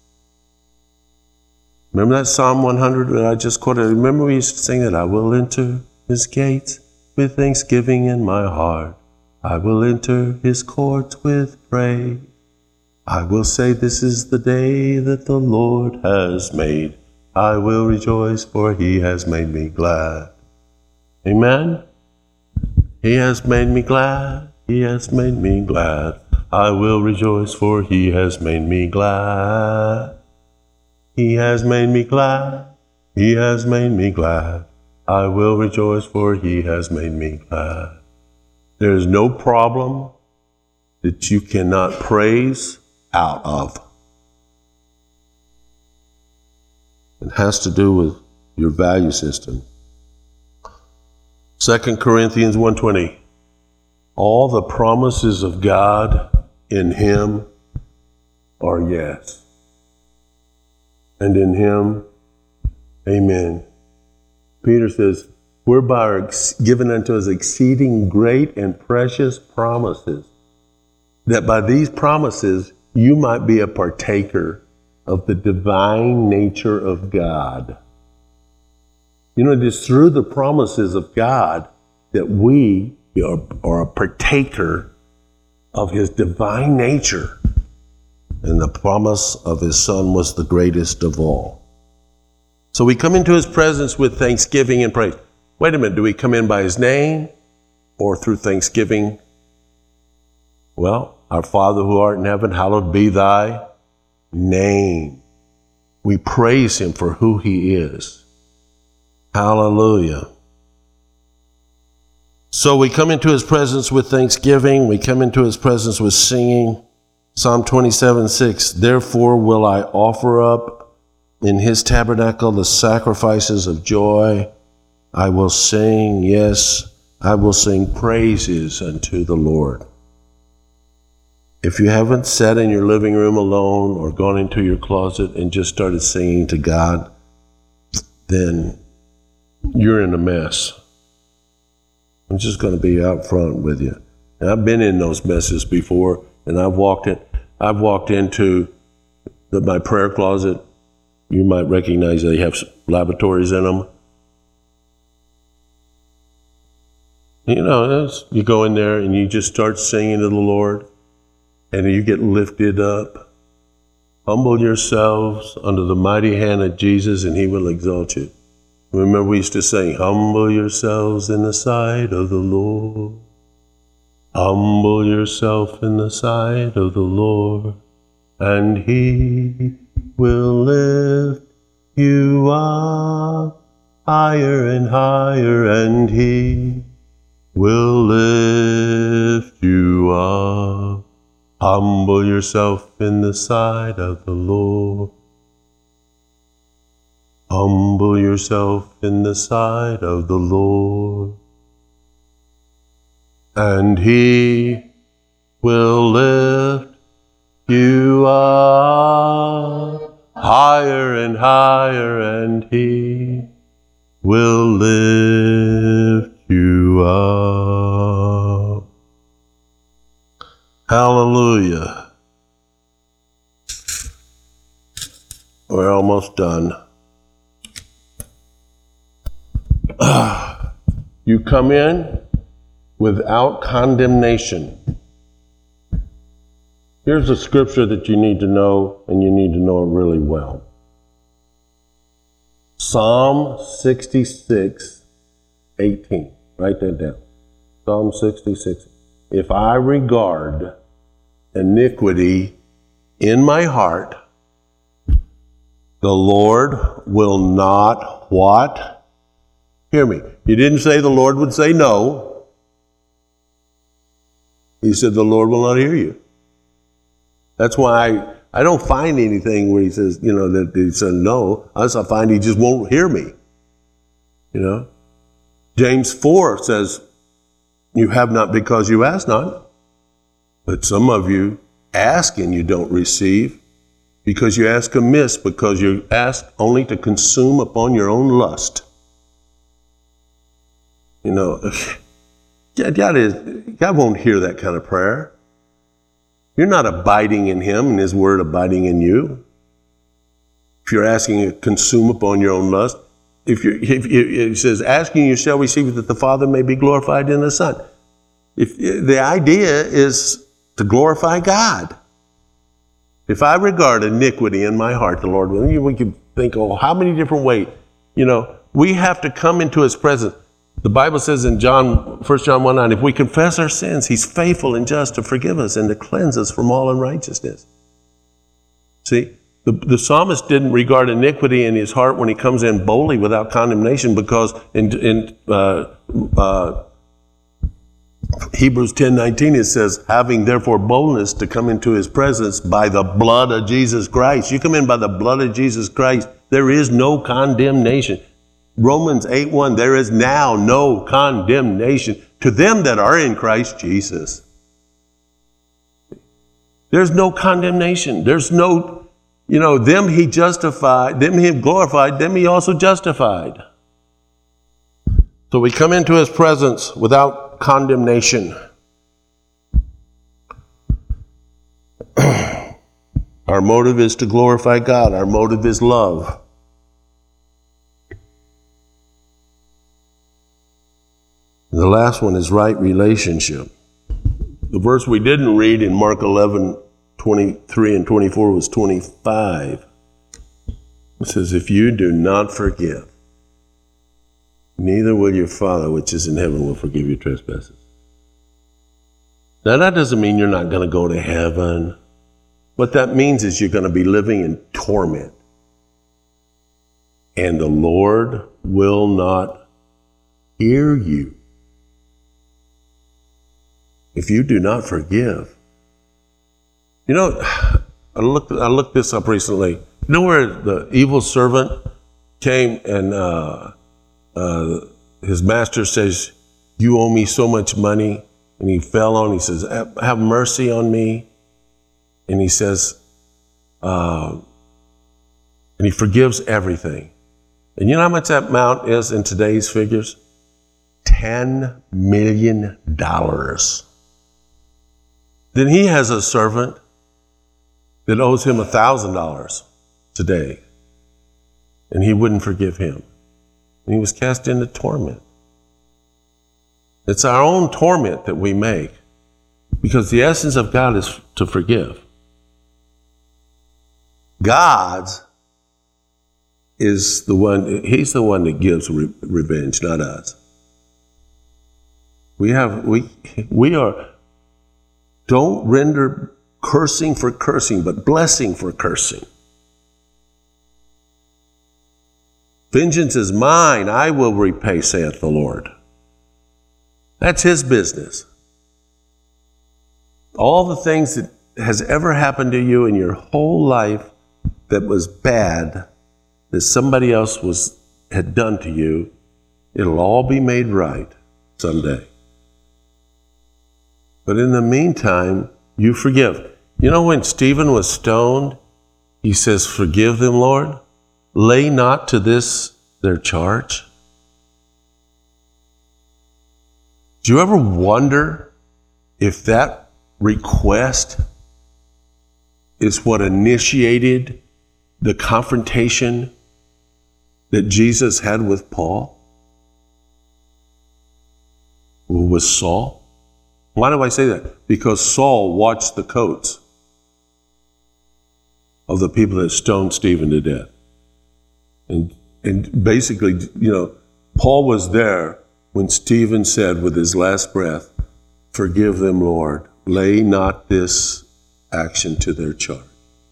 Remember that Psalm one hundred that I just quoted? Remember we used to sing that, I will enter His gates with thanksgiving in my heart. I will enter His courts with praise. I will say, this is the day that the Lord has made. I will rejoice, for He has made me glad. Amen? He has made me glad. He has made me glad. I will rejoice, for He has made me glad. He has made me glad. He has made me glad. I will rejoice, for He has made me glad. There is no problem that you cannot praise out of. It has to do with your value system. Second Corinthians one twenty. All the promises of God in Him are yes. And in Him, amen. Peter says, whereby are given unto us exceeding great and precious promises, that by these promises you might be a partaker of the divine nature of God. You know, it is through the promises of God that we are, are a partaker of His divine nature. And the promise of His Son was the greatest of all. So we come into His presence with thanksgiving and praise. Wait a minute, do we come in by His name or through thanksgiving? Well, our Father who art in heaven, hallowed be thy name. We praise Him for who He is. Hallelujah. So we come into His presence with thanksgiving. We come into His presence with singing. Psalm twenty-seven six, therefore will I offer up in His tabernacle the sacrifices of joy. I will sing, yes, I will sing praises unto the Lord. If you haven't sat in your living room alone or gone into your closet and just started singing to God, then you're in a mess. I'm just going to be out front with you. And I've been in those messes before, and I've walked in, I've walked into the, my prayer closet. You might recognize they have lavatories in them. You know, you go in there and you just start singing to the Lord. And you get lifted up. Humble yourselves under the mighty hand of Jesus, and He will exalt you. Remember we used to sing, humble yourselves in the sight of the Lord. Humble yourself in the sight of the Lord, and He will lift you up higher and higher, and He will lift you up. Humble yourself in the sight of the Lord. Humble yourself in the sight of the Lord, and He will lift you up higher and higher, and He will lift you up. Hallelujah. We're almost done. You come in without condemnation. Here's a scripture that you need to know, and you need to know it really well. Psalm sixty-six, eighteen. Write that down. Psalm sixty-six. If I regard iniquity in my heart, the Lord will not what? Hear me. He didn't say the Lord would say no. He said the Lord will not hear you. That's why I, I don't find anything where he says, you know, that he said no. I just find he just won't hear me. You know? James four says, you have not because you ask not. But some of you ask and you don't receive because you ask amiss, because you ask only to consume upon your own lust. You know, God, is, God won't hear that kind of prayer. You're not abiding in Him and His Word abiding in you. If you're asking to consume upon your own lust, if you, if it says, asking you shall receive that the Father may be glorified in the Son. If the idea is to glorify God. If I regard iniquity in my heart, the Lord will. We can think, oh, how many different ways? You know, we have to come into His presence. The Bible says in John, First John one nine, if we confess our sins, He's faithful and just to forgive us and to cleanse us from all unrighteousness. See, the, the psalmist didn't regard iniquity in his heart when he comes in boldly without condemnation, because in, in uh, uh, Hebrews ten nineteen, it says, having therefore boldness to come into His presence by the blood of Jesus Christ. You come in by the blood of Jesus Christ. There is no condemnation. Romans eight one, there is now no condemnation to them that are in Christ Jesus. There's no condemnation. There's no, you know, them He justified, them He glorified, them He also justified. So we come into His presence without condemnation. Our motive is to glorify God. Our motive is love. And the last one is right relationship. The verse we didn't read in Mark eleven, twenty-three and twenty-four was twenty-five. It says, if you do not forgive, neither will your Father which is in heaven will forgive your trespasses. Now that doesn't mean you're not going to go to heaven. What that means is you're going to be living in torment. And the Lord will not hear you if you do not forgive. You know, I looked, I looked this up recently. You know where the evil servant came and uh, uh, his master says, you owe me so much money. And he fell on, he says, have mercy on me. And he says, uh, and he forgives everything. And you know how much that amount is in today's figures? ten million dollars. Then he has a servant that owes him one thousand dollars today. And he wouldn't forgive him. And he was cast into torment. It's our own torment that we make, because the essence of God is to forgive. God's is the one, He's the one that gives re- revenge, not us. We have, we, we are, don't render cursing for cursing, but blessing for cursing. Vengeance is mine, I will repay, saith the Lord. That's His business. All the things that has ever happened to you in your whole life that was bad, that somebody else was had done to you, it'll all be made right someday. But in the meantime, you forgive. You know, when Stephen was stoned, he says, forgive them, Lord. Lay not to this their charge. Do you ever wonder if that request is what initiated the confrontation that Jesus had with Paul? Or with Saul? Why do I say that? Because Saul watched the coats of the people that stoned Stephen to death. And, and basically, you know, Paul was there when Stephen said with his last breath, "Forgive them, Lord. Lay not this action to their charge."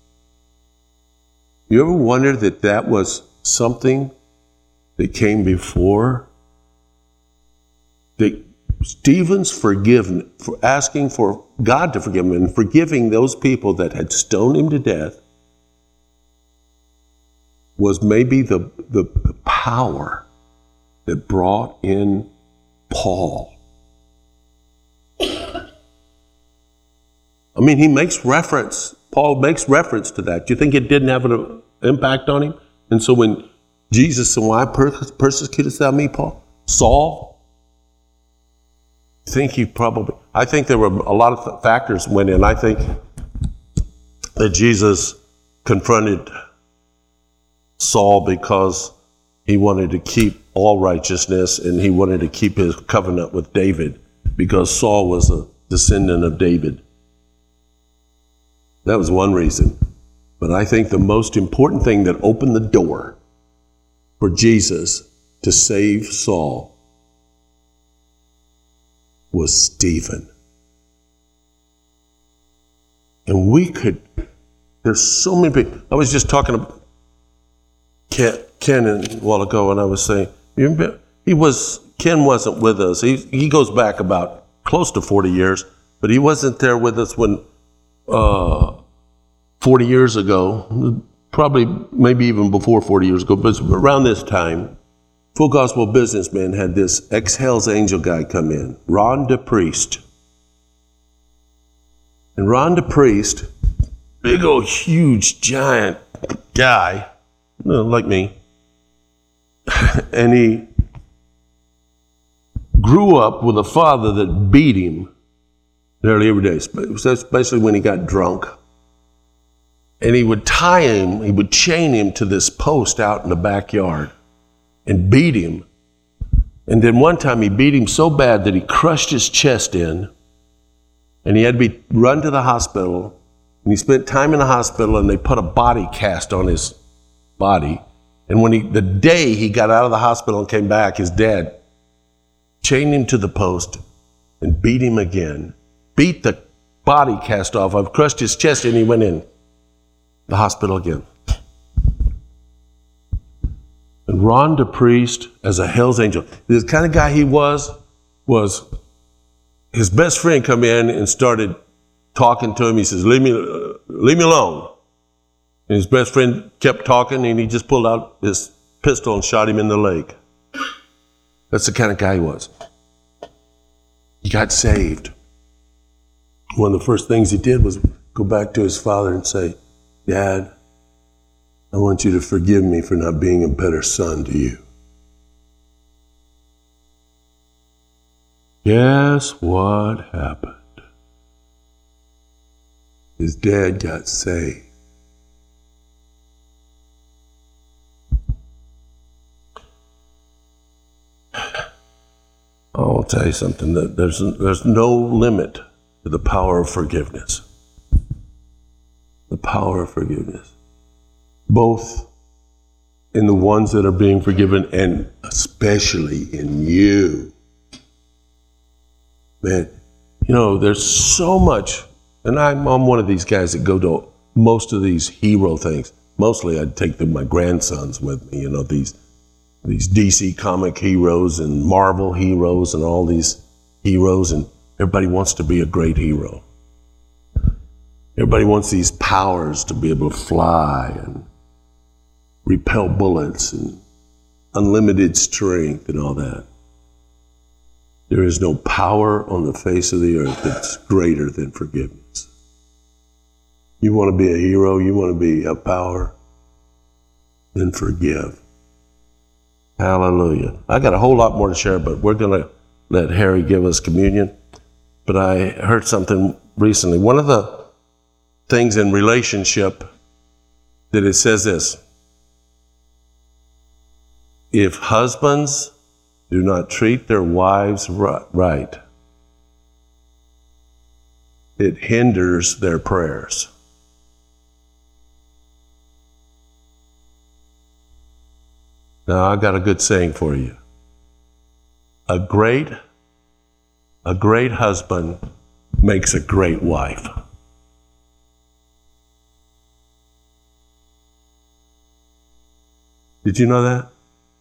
You ever wonder that that was something that came before? That Stephen's forgiveness, for asking for God to forgive him and forgiving those people that had stoned him to death, was maybe the, the, the power that brought in Paul. I mean, he makes reference, Paul makes reference to that. Do you think it didn't have an impact on him? And so when Jesus said, "Why persecutest thou me, Paul?" Saul, I think he probably, I think there were a lot of factors went in. I think that Jesus confronted Saul because he wanted to keep all righteousness and he wanted to keep his covenant with David because Saul was a descendant of David. That was one reason. But I think the most important thing that opened the door for Jesus to save Saul was Stephen. And we could, there's so many people. I was just talking about Ken, Ken a while ago, and I was saying, you remember, he was, Ken wasn't with us. He, he goes back about close to forty years, but he wasn't there with us when, uh, forty years ago, probably maybe even before forty years ago, but around this time, Full Gospel Businessman had this ex-Hell's Angel guy come in, Ron DePriest. And Ron DePriest, big old huge giant guy, you know, like me, and he grew up with a father that beat him nearly every day, especially when he got drunk. And he would tie him, he would chain him to this post out in the backyard and beat him. And then one time he beat him so bad that he crushed his chest in and he had to be run to the hospital. And he spent time in the hospital and they put a body cast on his body. And when he, the day he got out of the hospital and came back, his dad chained him to the post and beat him again. Beat the body cast off. I've crushed his chest and he went in the hospital again. And Ron DePriest, as a Hell's Angel, the kind of guy he was, was his best friend come in and started talking to him. He says, leave me, uh, leave me alone. And his best friend kept talking and he just pulled out his pistol and shot him in the leg. That's the kind of guy he was. He got saved. One of the first things he did was go back to his father and say, "Dad, I want you to forgive me for not being a better son to you." Guess what happened? His dad got saved. I'll tell you something, that there's, there's no limit to the power of forgiveness. The power of forgiveness. Both in the ones that are being forgiven and especially in you. Man, you know, there's so much, and I'm, I'm one of these guys that go to most of these hero things. Mostly I'd take them, my grandsons with me, you know, these these D C comic heroes and Marvel heroes and all these heroes, and everybody wants to be a great hero. Everybody wants these powers to be able to fly and repel bullets and unlimited strength and all that. There is no power on the face of the earth that's greater than forgiveness. You want to be a hero, you want to be a power, then forgive. Hallelujah. I got a whole lot more to share, but we're going to let Harry give us communion. But I heard something recently. One of the things in relationship that it says this: if husbands do not treat their wives right, it hinders their prayers. Now, I got a good saying for you. A great, a great husband makes a great wife. Did you know that?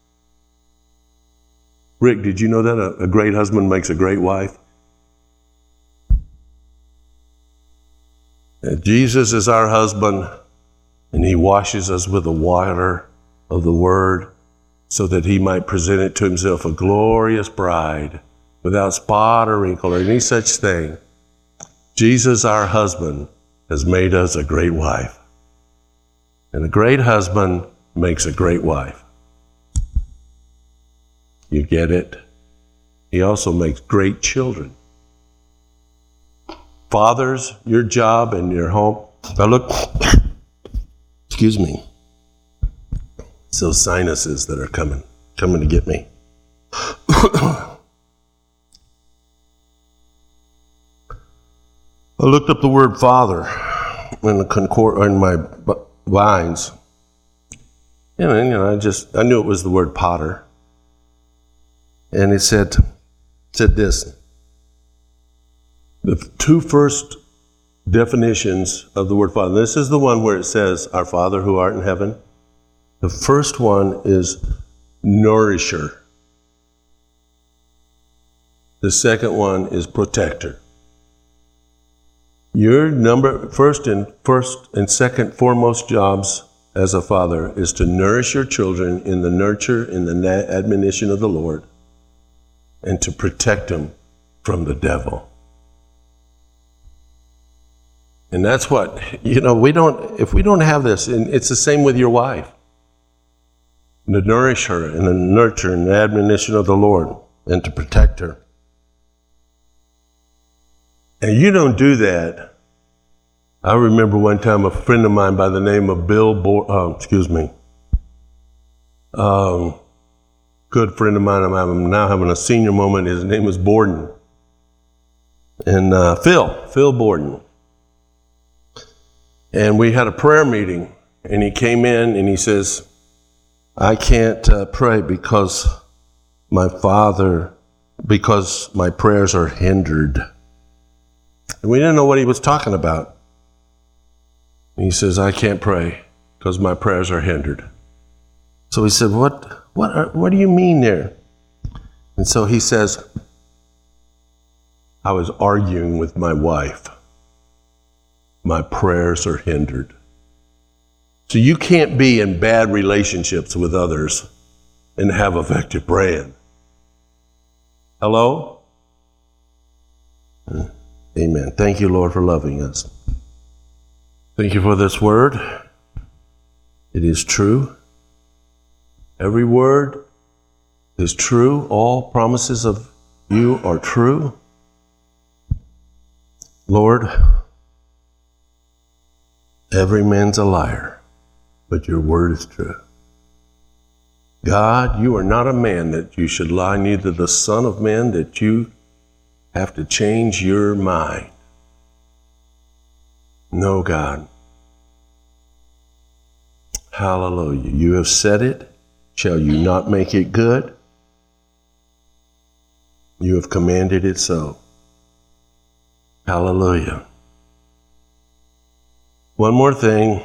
Rick, did you know that a, a great husband makes a great wife? And Jesus is our husband, and he washes us with the water of the word so that he might present it to himself a glorious bride without spot or wrinkle or any such thing. Jesus, our husband, has made us a great wife. And a great husband makes a great wife. You get it? He also makes great children. Fathers, your job and your home. Now look, excuse me. It's those sinuses that are coming, coming to get me. I looked up the word father in the concord in my lines. And you know, I just I knew it was the word potter. And it said said this. The two first definitions of the word father. This is the one where it says, our Father who art in heaven. The first one is nourisher. The second one is protector. Your number first and first and second foremost jobs as a father is to nourish your children in the nurture, in the admonition of the Lord, and to protect them from the devil. And that's what, you know, we don't, if we don't have this, and it's the same with your wife, to nourish her and to nurture and the admonition of the Lord and to protect her. And you don't do that. I remember one time a friend of mine by the name of Bill, Bo- uh, excuse me, um, good friend of mine, I'm now having a senior moment, his name was Borden. And uh, Phil, Phil Borden. And we had a prayer meeting, and he came in and he says, I can't uh, pray because my father, because my prayers are hindered. And we didn't know what he was talking about. And he says, I can't pray because my prayers are hindered. So we said, what, what, are, what do you mean there? And so he says, I was arguing with my wife. My prayers are hindered. So you can't be in bad relationships with others and have effective praying. Hello? Amen. Thank you, Lord, for loving us. Thank you for this word. It is true. Every word is true. All promises of you are true. Lord, every man's a liar, but your word is true. God, you are not a man that you should lie, neither the Son of Man that you have to change your mind. No, God. Hallelujah. You have said it. Shall you not make it good? You have commanded it so. Hallelujah. One more thing.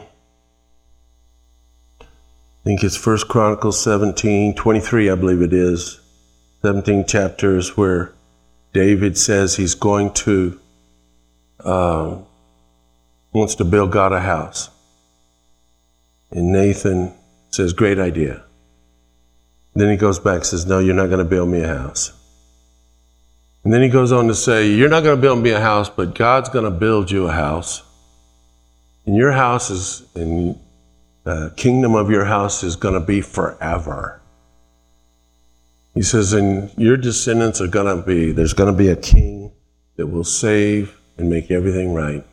I think it's First Chronicles seventeen, twenty-three, I believe it is. seventeen chapters where David says he's going to, uh, wants to build God a house. And Nathan says, great idea. Then he goes back and says, no, you're not going to build me a house. And then he goes on to say, you're not going to build me a house, but God's going to build you a house. And your house is, and the kingdom of your house is going to be forever. He says, and your descendants are going to be, there's going to be a king that will save and make everything right.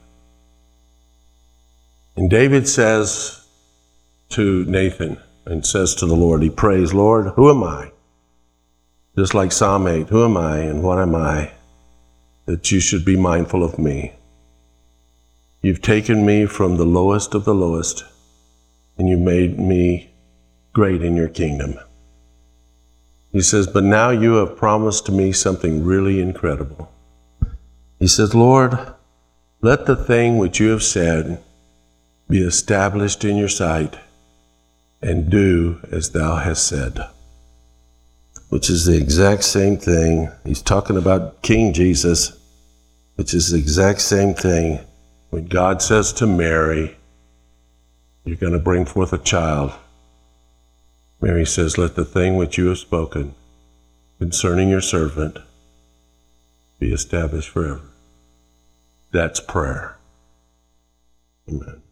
And David says to Nathan, and says to the Lord, he prays, Lord, who am I? Just like Psalm eight, who am I and what am I that you should be mindful of me? You've taken me from the lowest of the lowest, and you've made me great in your kingdom. He says, but now you have promised to me something really incredible. He says, Lord, let the thing which you have said be established in your sight, and do as thou hast said. Which is the exact same thing. He's talking about King Jesus, which is the exact same thing. When God says to Mary, you're going to bring forth a child, Mary says, let the thing which you have spoken concerning your servant be established forever. That's prayer. Amen.